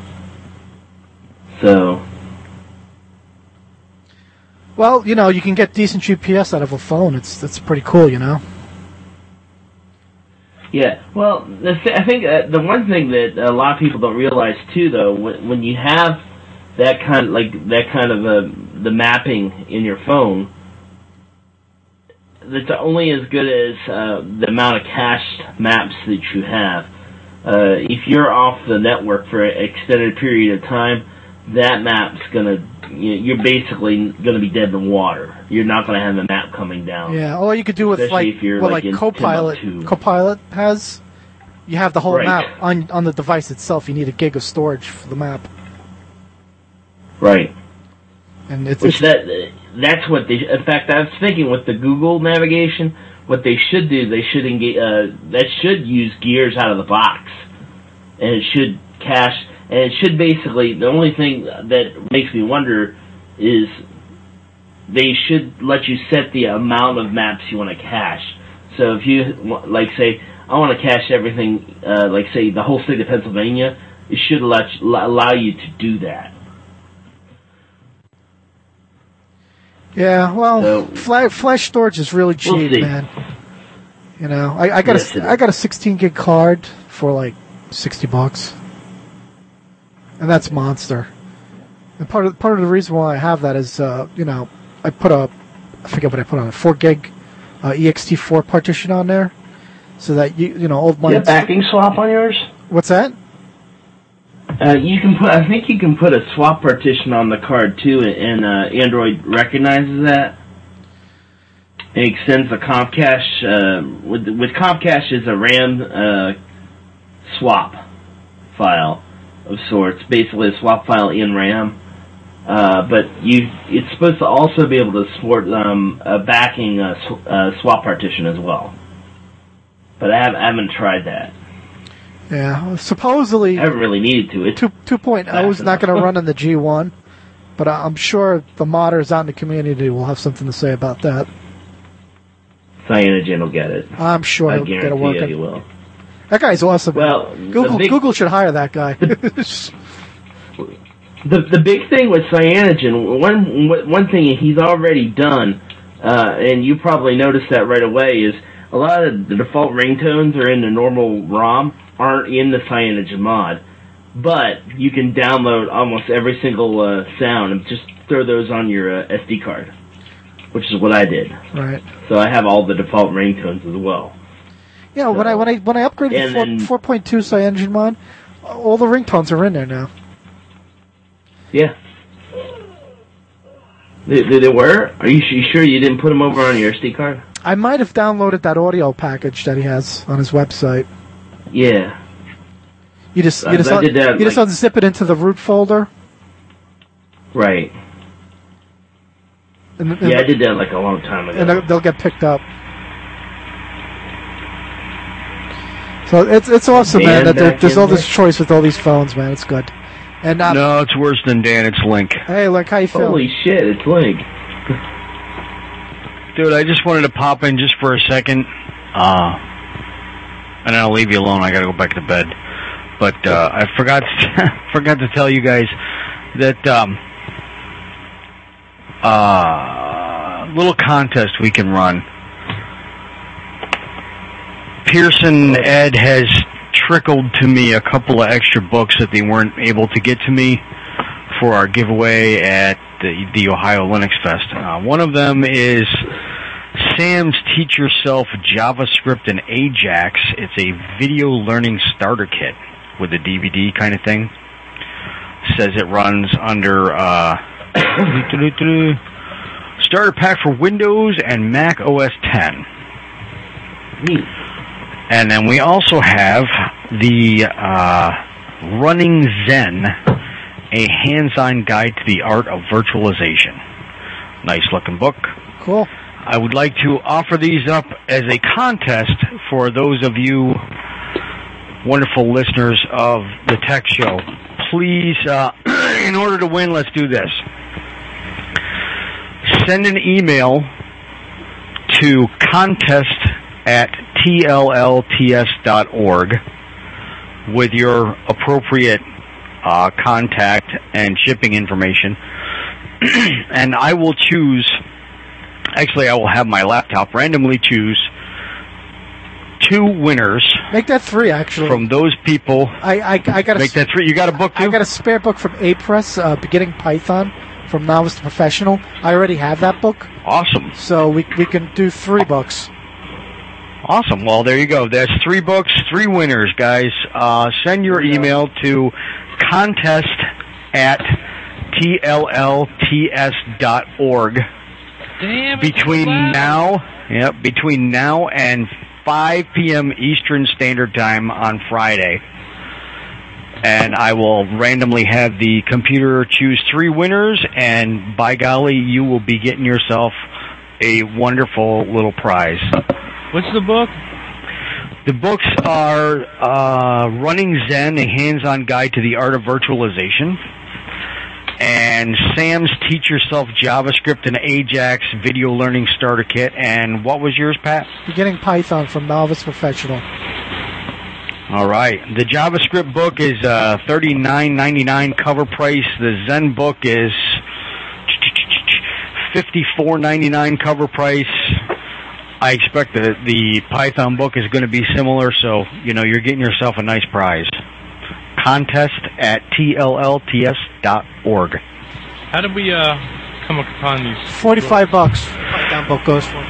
So, well, you know, you can get decent G P S out of a phone. It's that's pretty cool, you know. yeah. Well, the th- I think uh, the one thing that a lot of people don't realize too, though, when, when you have that kind, like that kind of uh, the mapping in your phone, that's only as good as uh, the amount of cached maps that you have. Uh, if you're off the network for an extended period of time, that map's gonna, you're basically gonna be dead in the water. You're not gonna have the map coming down. Yeah, all you could do with Especially like if you're, what like, like in Copilot, Timbuktu. Copilot has. You have the whole Right. map on on the device itself. You need a gig of storage for the map, Right. and it's, Which it's that that's what they. In fact, I was thinking with the Google navigation, what they should do, they should engage. Uh, that should use Gears out of the box, and it should cache. And it should basically. The only thing that makes me wonder is they should let you set the amount of maps you want to cache. So if you like, say, I want to cache everything, uh, like say the whole state of Pennsylvania, it should let you, allow you to do that. yeah. Well, So- flash, flash storage is really cheap, We'll see. man. You know, I, I got Yes, it a is. I got a sixteen gig card for like sixty bucks, and that's monster. And part of part of the reason why I have that is, uh, you know, I put a I forget what I put on a four gig uh, E X T four partition on there, so that you you know old You have ones. backing swap on yours? What's that? Uh, you can put. I think you can put a swap partition on the card too, and uh, Android recognizes that. It extends the Comcache. Uh, with with Comcache is a RAM uh, swap file of sorts, basically a swap file in RAM. Uh, but you, it's supposed to also be able to support um, a backing uh, sw- uh, swap partition as well. But I, have, I haven't tried that. Yeah, supposedly I haven't really needed to. It's two two point oh is not going to run on the G one, but I- I'm sure the modders out in the community will have something to say about that. Cyanogen will get it. I'm sure I he'll get it guarantee you working. he will. That guy's awesome. Well, Google the big, Google should hire that guy. the the big thing with Cyanogen, one one thing he's already done, uh, and you probably noticed that right away, is a lot of the default ringtones are in the normal ROM, aren't in the Cyanogen mod, but you can download almost every single uh, sound and just throw those on your uh, S D card, which is what I did. Right. So I have all the default ringtones as well. Yeah, when I when I when I upgraded And to then- four point two Cyanogen mod, all the ringtones are in there now. Yeah. They, they, they were? Are you, you sure you didn't put them over on your S D card? I might have downloaded that audio package that he has on his website. Yeah. You just I- you just I un- did that, you just like- unzip it into the root folder. Right. And, and, Yeah, I did that like a long time ago. and they'll, they'll get picked up. So it's it's awesome, man. Dan That there, back there's in all this there? choice with all these phones, man. It's good. And uh, No, it's worse than Dan. It's Link. hey, look how you feel. Holy shit, it's Link. Dude, I just wanted to pop in just for a second. Uh, and then I'll leave you alone. I gotta go back to bed. But, uh, I forgot to, forgot to tell you guys that, um, uh, little contest we can run. Pearson Ed has trickled to me a couple of extra books that they weren't able to get to me for our giveaway at the, the Ohio Linux Fest. Uh, one of them is Sam's Teach Yourself JavaScript and Ajax. It's a video learning starter kit with a D V D kind of thing. Says it runs under uh, starter pack for Windows and Mac O S ten. Neat. And then we also have the uh, Running Zen, a hands-on guide to the art of virtualization. Nice-looking book. Cool. I would like to offer these up as a contest for those of you wonderful listeners of the Tech Show. Please, uh, in order to win, let's do this. Send an email to contest at T L L T S dot org with your appropriate uh, contact and shipping information. And I will choose, actually I will have my laptop randomly choose two winners. Make that three, actually. From those people. I, I, I got Make that three. You got a book too? I got a spare book from A-Press, uh, Beginning Python, from Novice to Professional. I already have that book. Awesome. So we we can do three books. Awesome. Well, there you go. That's three books, three winners, guys. Uh, send your email to contest at T L L T S dot org. Damn, between now, yep, between now and five p.m. Eastern Standard Time on Friday. And I will randomly have the computer choose three winners, and by golly, you will be getting yourself a wonderful little prize. What's the book? The books are uh, Running Zen, a hands-on guide to the art of virtualization, and Sam's Teach Yourself JavaScript and Ajax video learning starter kit. And what was yours, Pat? Beginning Python from Novice Professional. All right. The JavaScript book is uh, thirty-nine ninety-nine cover price. The Zen book is fifty-four ninety-nine cover price. I expect that the Python book is going to be similar, so, you know, you're getting yourself a nice prize. Contest at T L L T S dot org. How did we uh, come upon these? Forty-five bucks. Python book goes for.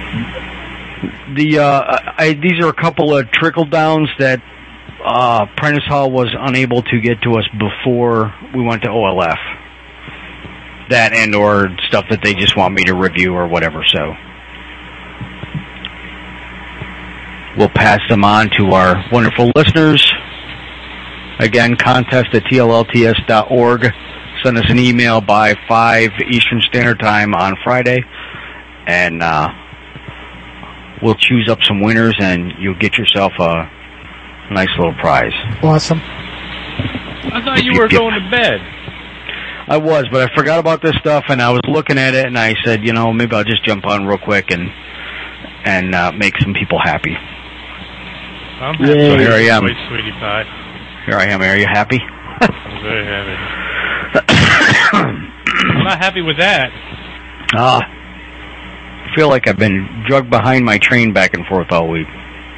The uh, I, these are a couple of trickle downs that uh, Prentice Hall was unable to get to us before we went to O L F. That and or stuff that they just want me to review or whatever. So we'll pass them on to our wonderful listeners. Again, contest at T L L T S dot org. Send us an email by five Eastern Standard Time on Friday, and uh, we'll choose up some winners, and you'll get yourself a nice little prize. Awesome. I thought you were going to bed. I was, but I forgot about this stuff, and I was looking at it, and I said, you know, maybe I'll just jump on real quick and and uh, make some people happy. I'm happy. So here I am. Wait, sweetie pie. Here I am. Are you happy? I'm very happy. I'm not happy with that. Ah, I feel like I've been drugged behind my train back and forth all week.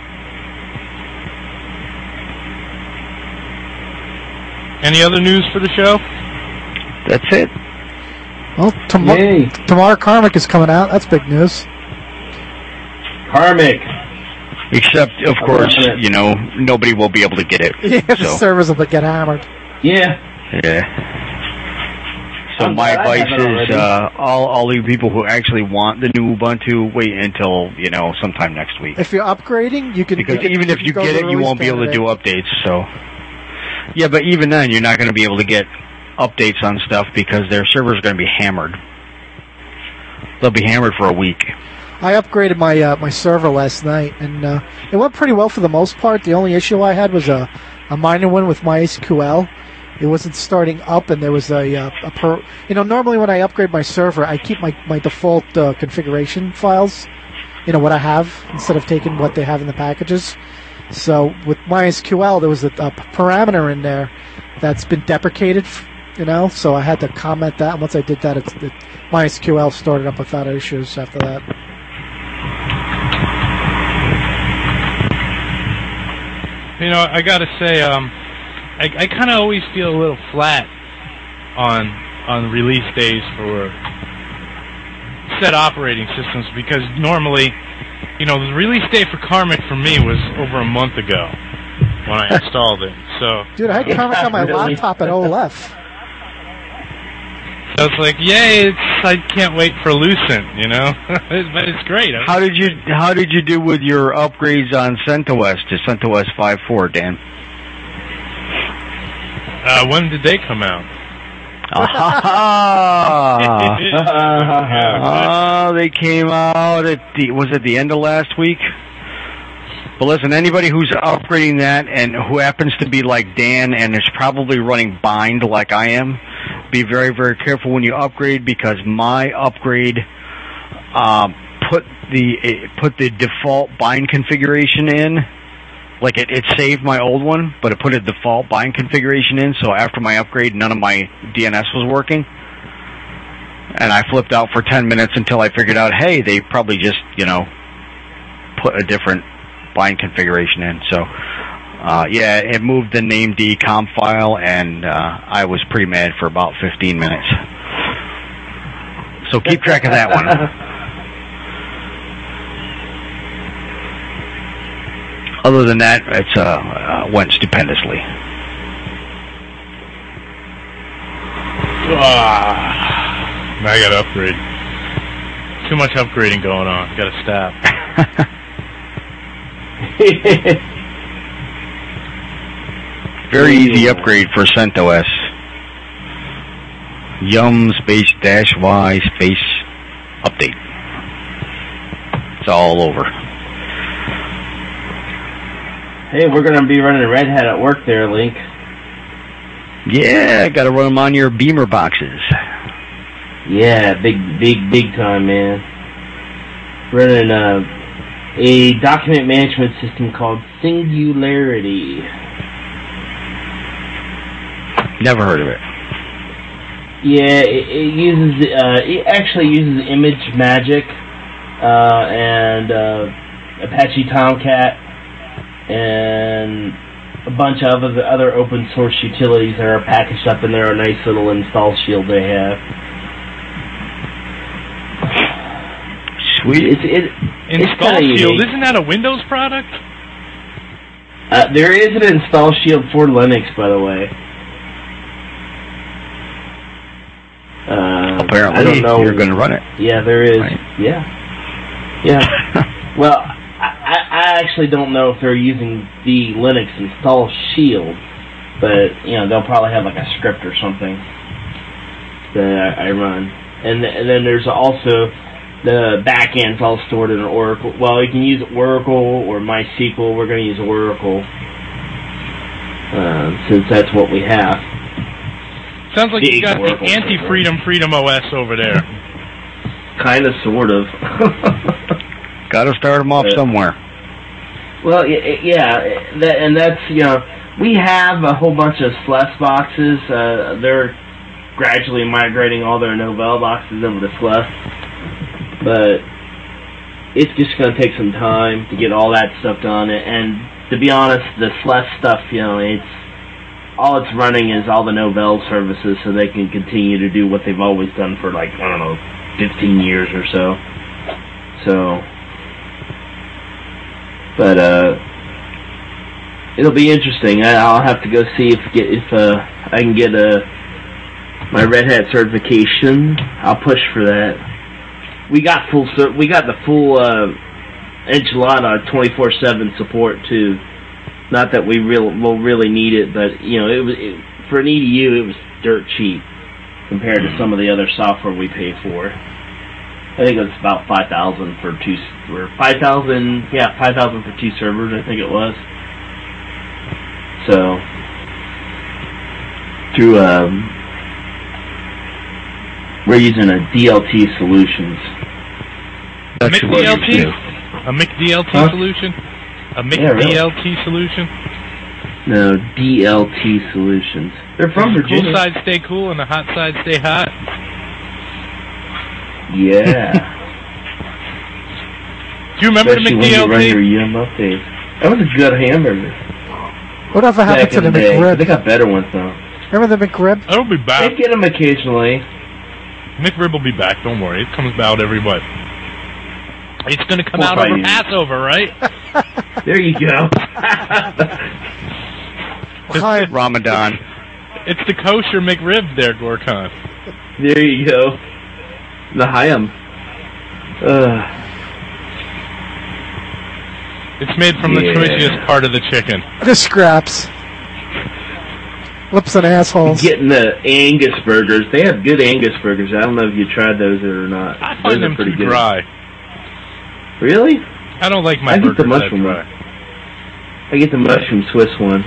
Any other news for the show? That's it. Well, tomorrow, tomorrow Karmic is coming out. That's big news. Karmic. Except, of course, you know, nobody will be able to get it. Yeah, the so. servers will get hammered. Yeah. Yeah. So I'm my glad I have advice it is, already. uh, all, all you people who actually want the new Ubuntu, wait until, you know, sometime next week. If you're upgrading, you can... Because you can, even if you go get to it, the you release won't be able to do candidate. updates, so... Yeah, but even then, you're not going to be able to get updates on stuff because their servers are going to be hammered. They'll be hammered for a week. I upgraded my uh, my server last night, and uh, it went pretty well for the most part. The only issue I had was a, a minor one with MySQL. It wasn't starting up, and there was a, uh, a per... You know, normally when I upgrade my server, I keep my, my default uh, configuration files, you know, what I have, instead of taking what they have in the packages. So with MySQL, there was a, a parameter in there that's been deprecated, you know, so I had to comment that, and once I did that, it's, it, MySQL started up without issues after that. You know, I gotta say, um, I, I kind of always feel a little flat on on release days for set operating systems because normally, you know, the release date for Karmic for me was over a month ago when I installed it. So, dude, I had Karmic on my Really? laptop at O L F. I was like, yay! It's, I can't wait for Lucent, you know. But it's great. How did you How did you do with your upgrades on CentOS to CentOS five point four, Dan? Uh, when did they come out? Ah, oh, they came out at the was it the end of last week? But listen, anybody who's upgrading that and who happens to be like Dan and is probably running bind like I am, be very, very careful when you upgrade, because my upgrade uh, put the it put the default bind configuration in. Like, it, it saved my old one, but it put a default bind configuration in, so after my upgrade, none of my D N S was working. And I flipped out for ten minutes until I figured out, hey, they probably just, you know, put a different bind configuration in. So, uh, yeah, it moved the named com file, and uh, I was pretty mad for about fifteen minutes. So keep track of that one. Other than that, it's uh, uh, went stupendously. Ah, now I gotta upgrade. Too much upgrading going on. Gotta stop. Very easy upgrade for CentOS. Yum space dash Y space update. It's all over. Hey, we're going to be running Red Hat at work there, Link. Yeah, got to run them on your Beamer boxes. Yeah, big, big, big time, man. Running uh, a document management system called Singularity. Never heard of it. Yeah, it, it uses, uh, it actually uses Image Magic uh, and uh, Apache Tomcat and a bunch of other, other open source utilities that are packaged up in there. A nice little install shield they have. Sweet. It's, it, Install it's Shield, unique. isn't that a Windows product? Uh, there is an install shield for Linux, by the way. Uh, Apparently, I don't know. you're going to run it. Yeah, there is. Right. Yeah. Yeah. Well, I, I actually don't know if they're using the Linux install shield, but, you know, they'll probably have like a script or something that I, I run. And, th- and then there's also the backend's all stored in Oracle. Well, you can use Oracle or MySQL. We're going to use Oracle uh, since that's what we have. Sounds like Big you got Oracle the anti-freedom Freedom O S over there. Kind of, sort of. Got to start them off Uh, somewhere. Well, y- yeah, that, and that's, you know, we have a whole bunch of Sless boxes. Uh, they're gradually migrating all their Novell boxes over to Sless. But it's just going to take some time to get all that stuff done. And to be honest, the Sless stuff, you know, it's all it's running is all the Novell services, so they can continue to do what they've always done for, like, I don't know, fifteen years or so. So, but uh, it'll be interesting. I, I'll have to go see if get if uh, I can get a my Red Hat certification. I'll push for that. We got full we got the full uh, enchilada twenty-four seven support too. Not that we real will really need it, but you know, it was it, for an E D U it was dirt cheap compared to some of the other software we pay for. I think it was about five thousand for two or five thousand, yeah, five thousand for two servers. I think it was. So through um, we're using a D L T Solutions. A M I C D L T? A M I C D L T Huh? solution? A M I C Yeah, really. D L T solution? No, D L T Solutions. They're from The Virginia. cool side stay cool and the hot side stay hot. Yeah. Do you remember Especially the when you run McDLT? your Yum updates. That was a good hamburger. Whatever happened Back to in the the day. McRib? They got better ones now. Remember the McRib? It'll be They back. get them occasionally. McRib will be back. Don't worry. It comes out every what? It's going to come Four, out five over years. Passover, right? There you go. Hi. Ramadan. It's the kosher McRib there, Gorkon. There you go. The Hayam. Uh, It's made from the Yeah. choicest part of the chicken. The scraps. Lips and assholes. getting the Angus burgers. They have good Angus burgers. I don't know if you tried those or not. I those find are them pretty too good. dry. Really? I don't like my I get burgers the that mushroom dry. one. I get the mushroom Swiss one.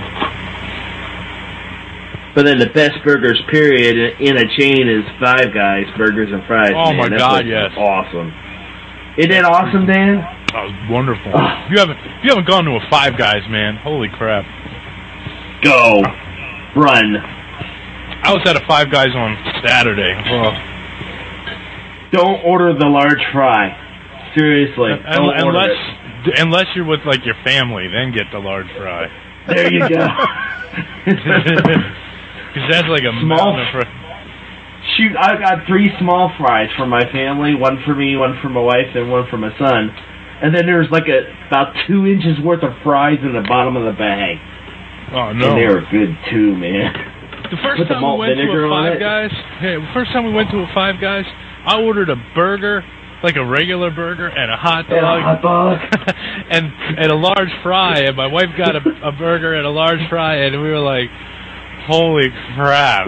But then the best burgers, period, in a chain is Five Guys Burgers and Fries. Oh, man. my That God, place is yes. awesome. Isn't that awesome, Dan? That was wonderful. Oh. If you haven't, if you haven't gone to a Five Guys, man, holy crap! Go, run. I was at a Five Guys on Saturday. Well, Don't order the large fry. Seriously, un- don't order unless it. d- unless you're with like your family, then get the large fry. There you go. Because that's like a Small mountain of fr- Shoot, I got three small fries for my family, one for me, one for my wife, and one for my son. And then there's like a about two inches worth of fries in the bottom of the bag. Oh no! And they were good too, man. The first With the time malt we went to vinegar a on Five it? Guys, hey, the first time we went to a Five Guys, I ordered a burger, like a regular burger, and a hot dog, And a hot dog. and and a large fry. And my wife got a, a burger and a large fry, and we were like, "Holy crap!"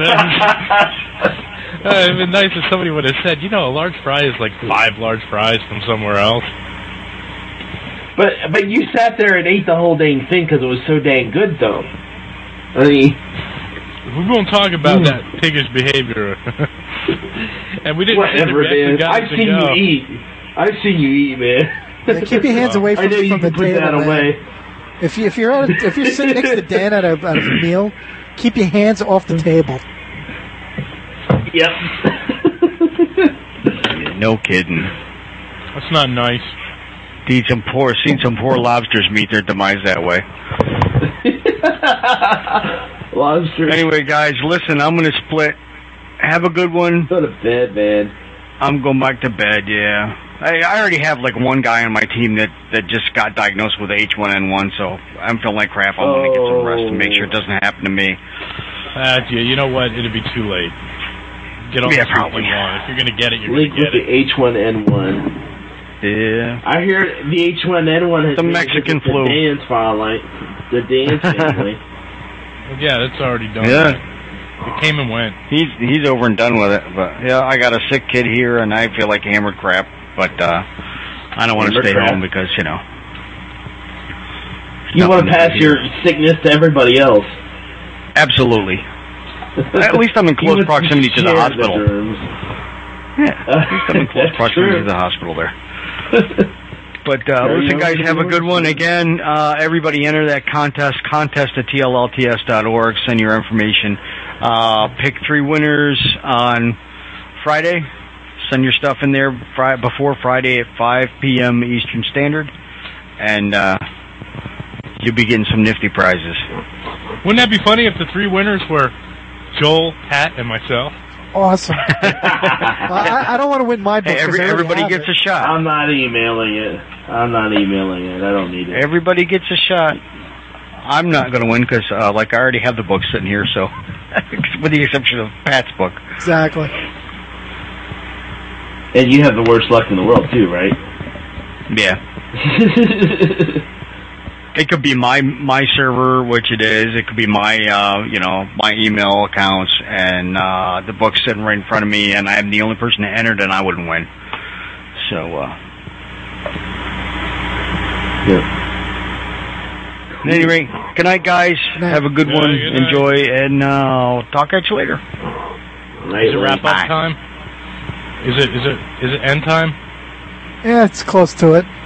Uh, it'd been nice if somebody would have said, "You know, a large fry is like five large fries from somewhere else." But but you sat there and ate the whole dang thing because it was so dang good, though. I mean, We won't talk about Mm. that piggish behavior. And we didn't. whatever we actually it is. got I've to seen go. you eat. I've seen you eat, man. Yeah, keep your hands away I from, know you from the can put table, that man. away. If you if you're at a, if you're sitting next to Dan at a, at a meal, keep your hands off the table. Yep. No kidding. That's not nice. Seen some poor, seen some poor lobsters meet their demise that way. Lobster. Anyway, guys, listen, I'm going to split. Have a good one. Go to bed, man. I'm going back to bed, yeah. I, I already have like one guy on my team that, that just got diagnosed with H one N one, so I'm feeling like crap. I'm going to get some rest and make sure it doesn't happen to me. Uh, yeah, you know what? It'll be too late. Get on Yeah, this probably. if you want. If you're going to get it, you're Link going to with get the it. H one N one. Yeah. I hear the H one N one has The been Mexican the flu. dance family. The dance family. Well, yeah, that's already done. Yeah. It came and went. He's he's over and done with it. But yeah, I got a sick kid here, and I feel like hammered crap. But uh, I don't want to Hammered stay crap? home because you know. You want to nothing pass do your here. sickness to everybody else. Absolutely. At least I'm in You close would proximity to the share hospital. germs. Yeah, at least I'm in close That's proximity true. to the hospital there. But uh, There listen, you guys, go. have a good one. Again, uh, everybody enter that contest, contest at T L L T S dot org. Send your information. Uh, pick three winners on Friday. Send your stuff in there fri- before Friday at five p.m. Eastern Standard. And uh, you'll be getting some nifty prizes. Wouldn't that be funny if the three winners were Joel, Pat, and myself? Awesome. I, I don't want to win my book. Hey, every, 'cause I already everybody have gets it. a shot. I'm not emailing it. I'm not emailing it. I don't need it. Everybody gets a shot. I'm not going to win because, uh, like, I already have the book sitting here, so, with the exception of Pat's book. Exactly. And you have the worst luck in the world, too, right? Yeah. It could be my my server, which it is. It could be my, uh, you know, my email accounts, and uh, the book's sitting right in front of me, and I'm the only person that entered, and I wouldn't win. So, uh... Yeah. At any rate, good night, guys. night. Have a good Yeah, one. good night. Enjoy, and uh, I'll talk at you later. Right, Is it wrap right. up time? Is it is it is it end time? Yeah, it's close to it.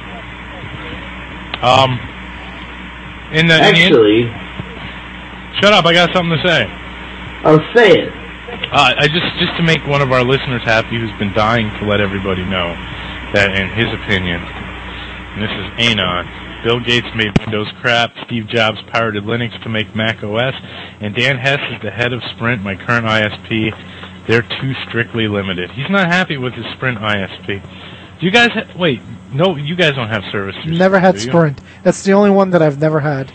Um. In the, in the Actually, shut up! I got something to say. I'll say it. Uh, I just just to make one of our listeners happy, who's been dying to let everybody know that, in his opinion, and this is Anon, Bill Gates made Windows crap, Steve Jobs pirated Linux to make Mac O S, and Dan Hess is the head of Sprint, my current I S P. They're too strictly limited. He's not happy with his Sprint I S P. Do you guys ha- wait? No, you guys don't have service. through Never had do you? Sprint. That's the only one that I've never had.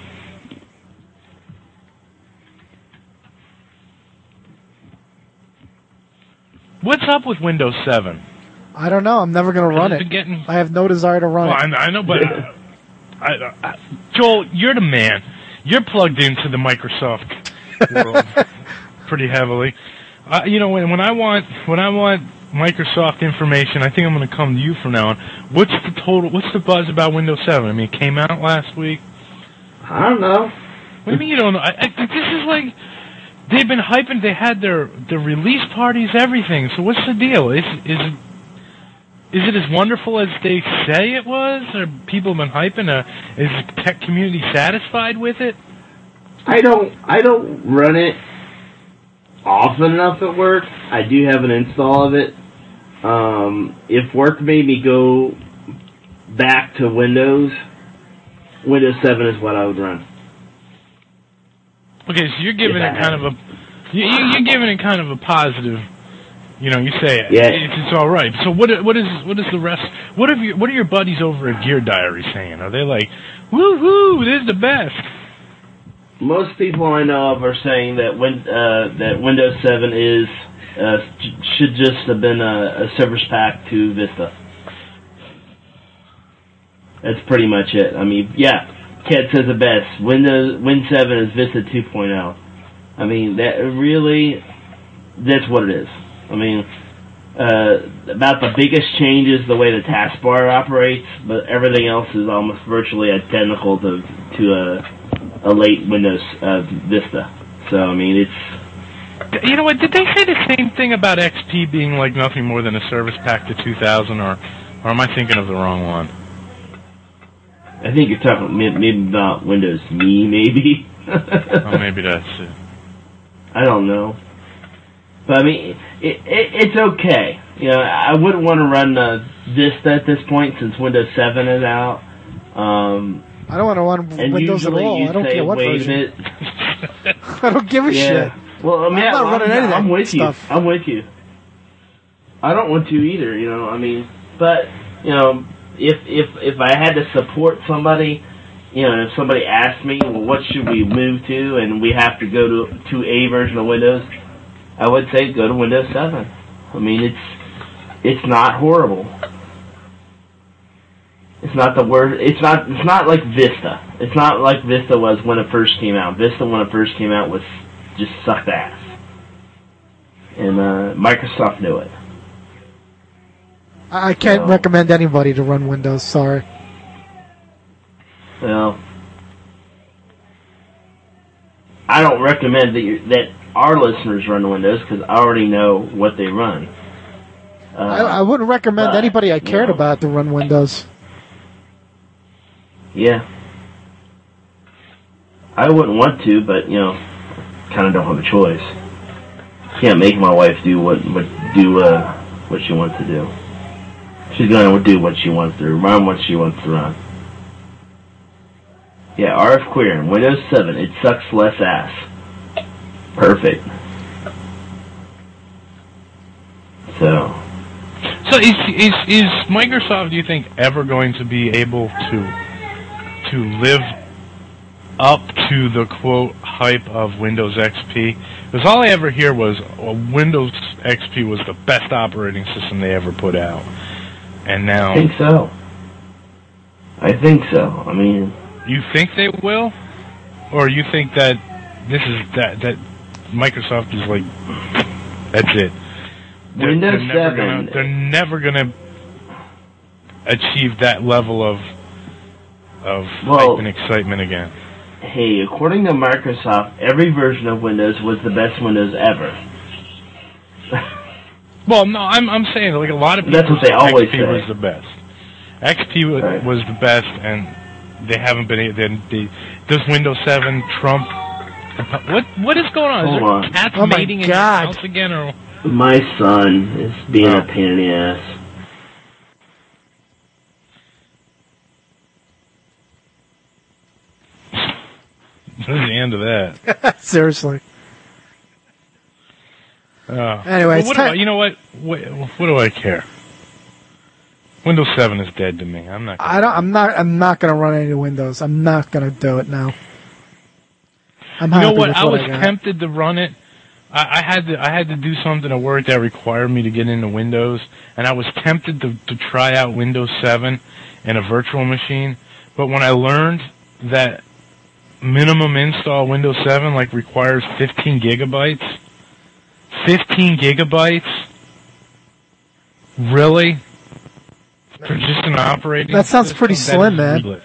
What's up with Windows seven? I don't know. I'm never going to run It's it. been getting- I have no desire to run Well, it. I, I know, but uh, I, I, Joel, you're the man. You're plugged into the Microsoft world pretty heavily. Uh, you know, when when I want when I want Microsoft information, I think I'm going to come to you from now on. What's the total? What's the buzz about Windows seven? I mean, it came out last week. I don't know. What do you mean you don't know? I, I, this is like they've been hyping. They had their their release parties, everything. So what's the deal? Is is it, is it as wonderful as they say it was? Or people have been hyping? Uh, is the tech community satisfied with it? I don't. I don't run it often enough at work. I do have an install of it. Um, if work made me go back to Windows, Windows seven is what I would run. Okay, so you're giving If it I kind of a you, you- you're giving it kind of a positive. You know, you say it. Yeah. It's, it's all right. So what? What is? What is the rest? What have you? What are your buddies over at Gear Diary saying? Are they like, "Woo-hoo, this is the best"? Most people I know of are saying that win, uh, that Windows seven is uh, sh- should just have been a, a service pack to Vista. That's pretty much it. I mean, yeah, Ken says the best. Windows Win seven is Vista two point oh. I mean, that really, that's what it is. I mean, uh, about the biggest change is the way the taskbar operates, but everything else is almost virtually identical to to a, a late Windows uh, Vista. So, I mean, it's... You know what? Did they say the same thing about X P being like nothing more than a service pack to two thousand, or, or am I thinking of the wrong one? I think you're talking may- maybe about Windows Me, maybe. Oh, maybe that's it. I don't know. But, I mean, it, it, it's okay. You know, I wouldn't want to run uh, Vista at this point since Windows seven is out. Um, I don't want to run and Windows at usually all. you I don't say care what wave version. it. I don't give a Yeah. shit. Well, I mean, I'm not I'm, running I'm, any of that I'm with stuff. you. I'm with you. I don't want to either, you know, I mean, but, you know, if if if I had to support somebody, you know, if somebody asked me, well, what should we move to, and we have to go to to a version of Windows, I would say go to Windows seven. I mean, it's it's not horrible. It's not the word. It's not. It's not like Vista. It's not like Vista was when it first came out. Vista when it first came out was just sucked ass, and uh, Microsoft knew it. I I can't No. recommend anybody to run Windows. Sorry. Well, I don't recommend that you, that our listeners run Windows because I already know what they run. Uh, I, I wouldn't recommend but, anybody I you cared know, about to run Windows. Yeah, I wouldn't want to, but you know, kind of don't have a choice. Can't make my wife do what what do uh, what she wants to do. She's gonna do what she wants to run, what she wants to run. Yeah, R F Queer, Windows seven, it sucks less ass. Perfect. So, So is is is Microsoft, do you think, ever going to be able to to live up to the quote hype of Windows X P? Because all I ever hear was uh, Windows X P was the best operating system they ever put out, and now I think so. I think so. I mean, you think they will, or you think that this is that that Microsoft is like that's it. They're, Windows they're never seven. Gonna, they're never going to achieve that level of of Well- hype and excitement again. hey, according to Microsoft, every version of Windows was the best Windows ever. Well, no, I'm I'm saying like a lot of people That's what they say always X P say. was the best. X P was, Right. was the best, and they haven't been. able- Then they, does Windows seven trump? What what is going on? Is Hold there on. cats Oh my mating in God. your house again, or My son is being Oh. a pain in the ass. what is the end of that? Seriously. Oh. Anyway, Well, it's what ti- do I, you know what? what? What do I care? Windows seven is dead to me. I'm not. Gonna I don't. I'm not. I'm not going to run any Windows. I'm not going to do it now. I'm You know happy what? with I what was I got. tempted to run it I, I had to I had to do something at work that required me to get into Windows, and I was tempted to, to try out Windows seven in a virtual machine. But when I learned that minimum install Windows seven like requires fifteen gigabytes, fifteen gigabytes, really, for just an operating. That sounds system? pretty That slim, is man. ridiculous.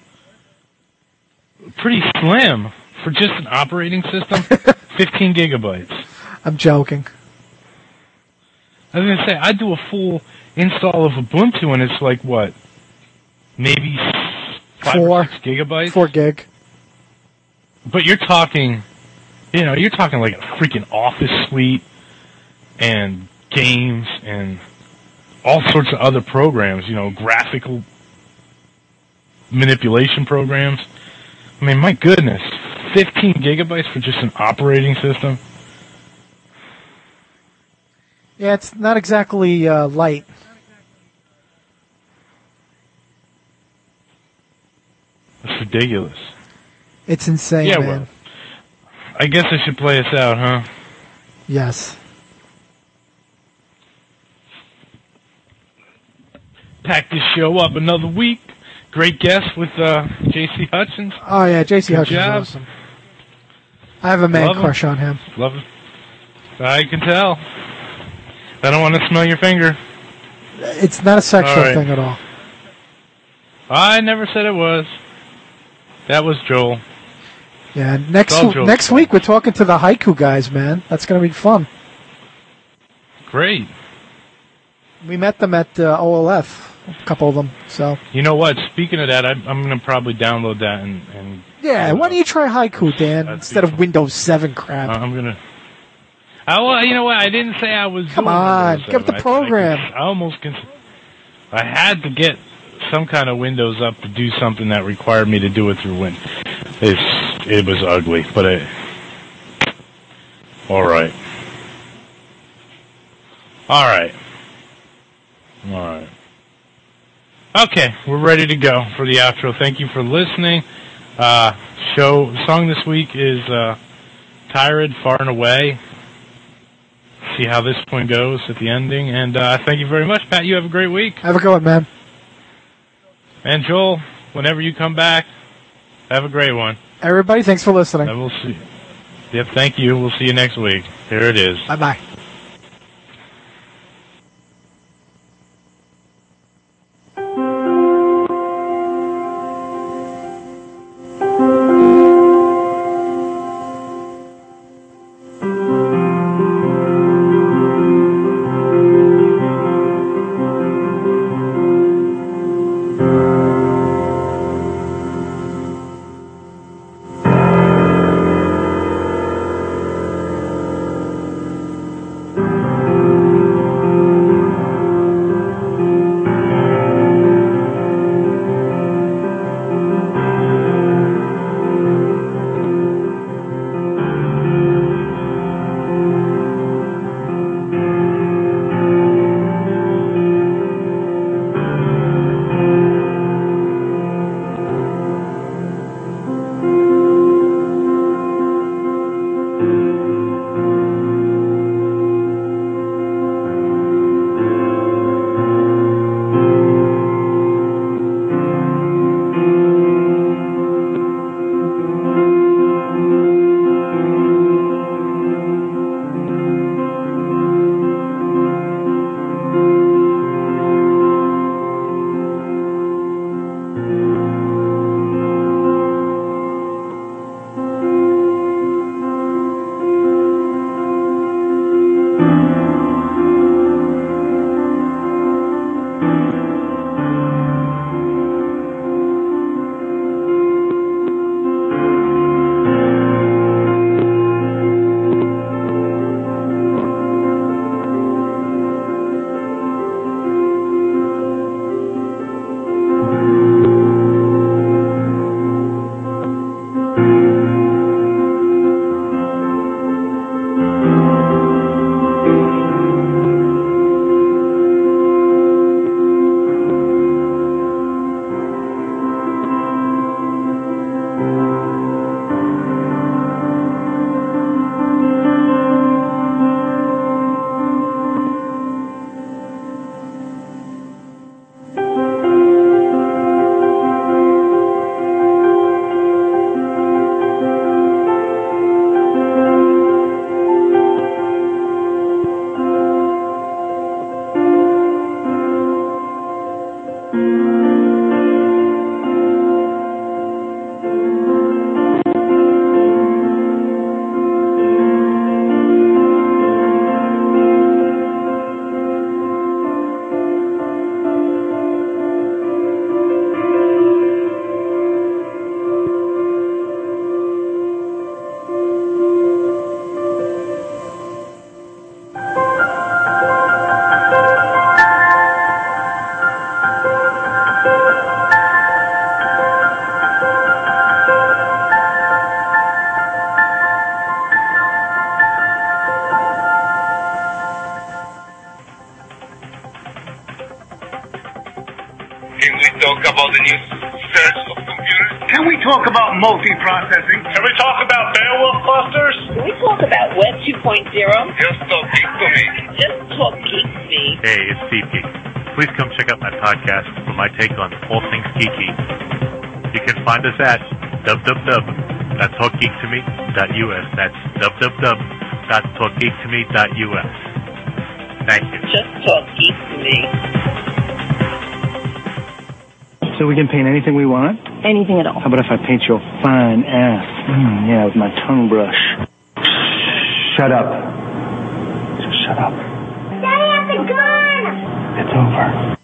Pretty slim for just an operating system. fifteen gigabytes. I'm joking. I was gonna say I do a full install of Ubuntu, and it's like what, maybe five Four. or six gigabytes. Four gig. But you're talking, you know, you're talking like a freaking Office suite and games and all sorts of other programs. You know, graphical manipulation programs. I mean, my goodness, fifteen gigabytes for just an operating system. Yeah, it's not exactly uh, light. It's ridiculous. It's insane, Yeah, man. well, I guess I should play us out, huh? Yes. Pack this show up another week. Great guest with uh, J C Hutchins. Oh yeah, J C Good Hutchins is job. awesome. I have a man Love him. crush on him. Love it. I can tell. I don't want to smell your finger. It's not a sexual All right. thing at all. I never said it was. That was Joel. Yeah, next It's all jokes, next man. week we're talking to the haiku guys, man. That's gonna be fun. Great. We met them at uh, O L F, a couple of them. So You know what? Speaking of that, I, I'm going to probably download that and. and yeah, why don't you try haiku, Dan, That'd instead be of Windows seven crap? uh, I'm going to. I, well, you know what? I didn't say I was. Come doing on, Windows give it the seven. I- I program. cons- I, almost. Cons- I had to get some kind of Windows up to do something that required me to do it through Win. It's, it was ugly, but it. All right. All right. All right. Okay, we're ready to go for the outro. Thank you for listening. Uh, show song this week is uh, "Tired, Far and Away." See how this one goes at the ending, and uh, thank you very much, Pat. You have a great week, Have a good one, man. and Joel. Whenever you come back, have a great one. Everybody, thanks for listening. And we'll see. Yep, thank you. We'll see you next week. Here it is. Bye bye. the new search of computers? Can we talk about multiprocessing? Can we talk about Beowulf clusters? Can we talk about Web two point oh? Just talk geek to me. Just talk geek to me. Hey, it's Steve Geek. Please come check out my podcast for my take on all things geeky. You can find us at w w w dot talk geek to me dot u s. That's w w w dot talk geek to me dot u s. Thank you. Just talk geek to me. So we can paint anything we want? Anything at all. How about if I paint your fine ass? Mm, yeah, with my tongue brush. Shut up. Just shut up. Daddy has a gun! It's over.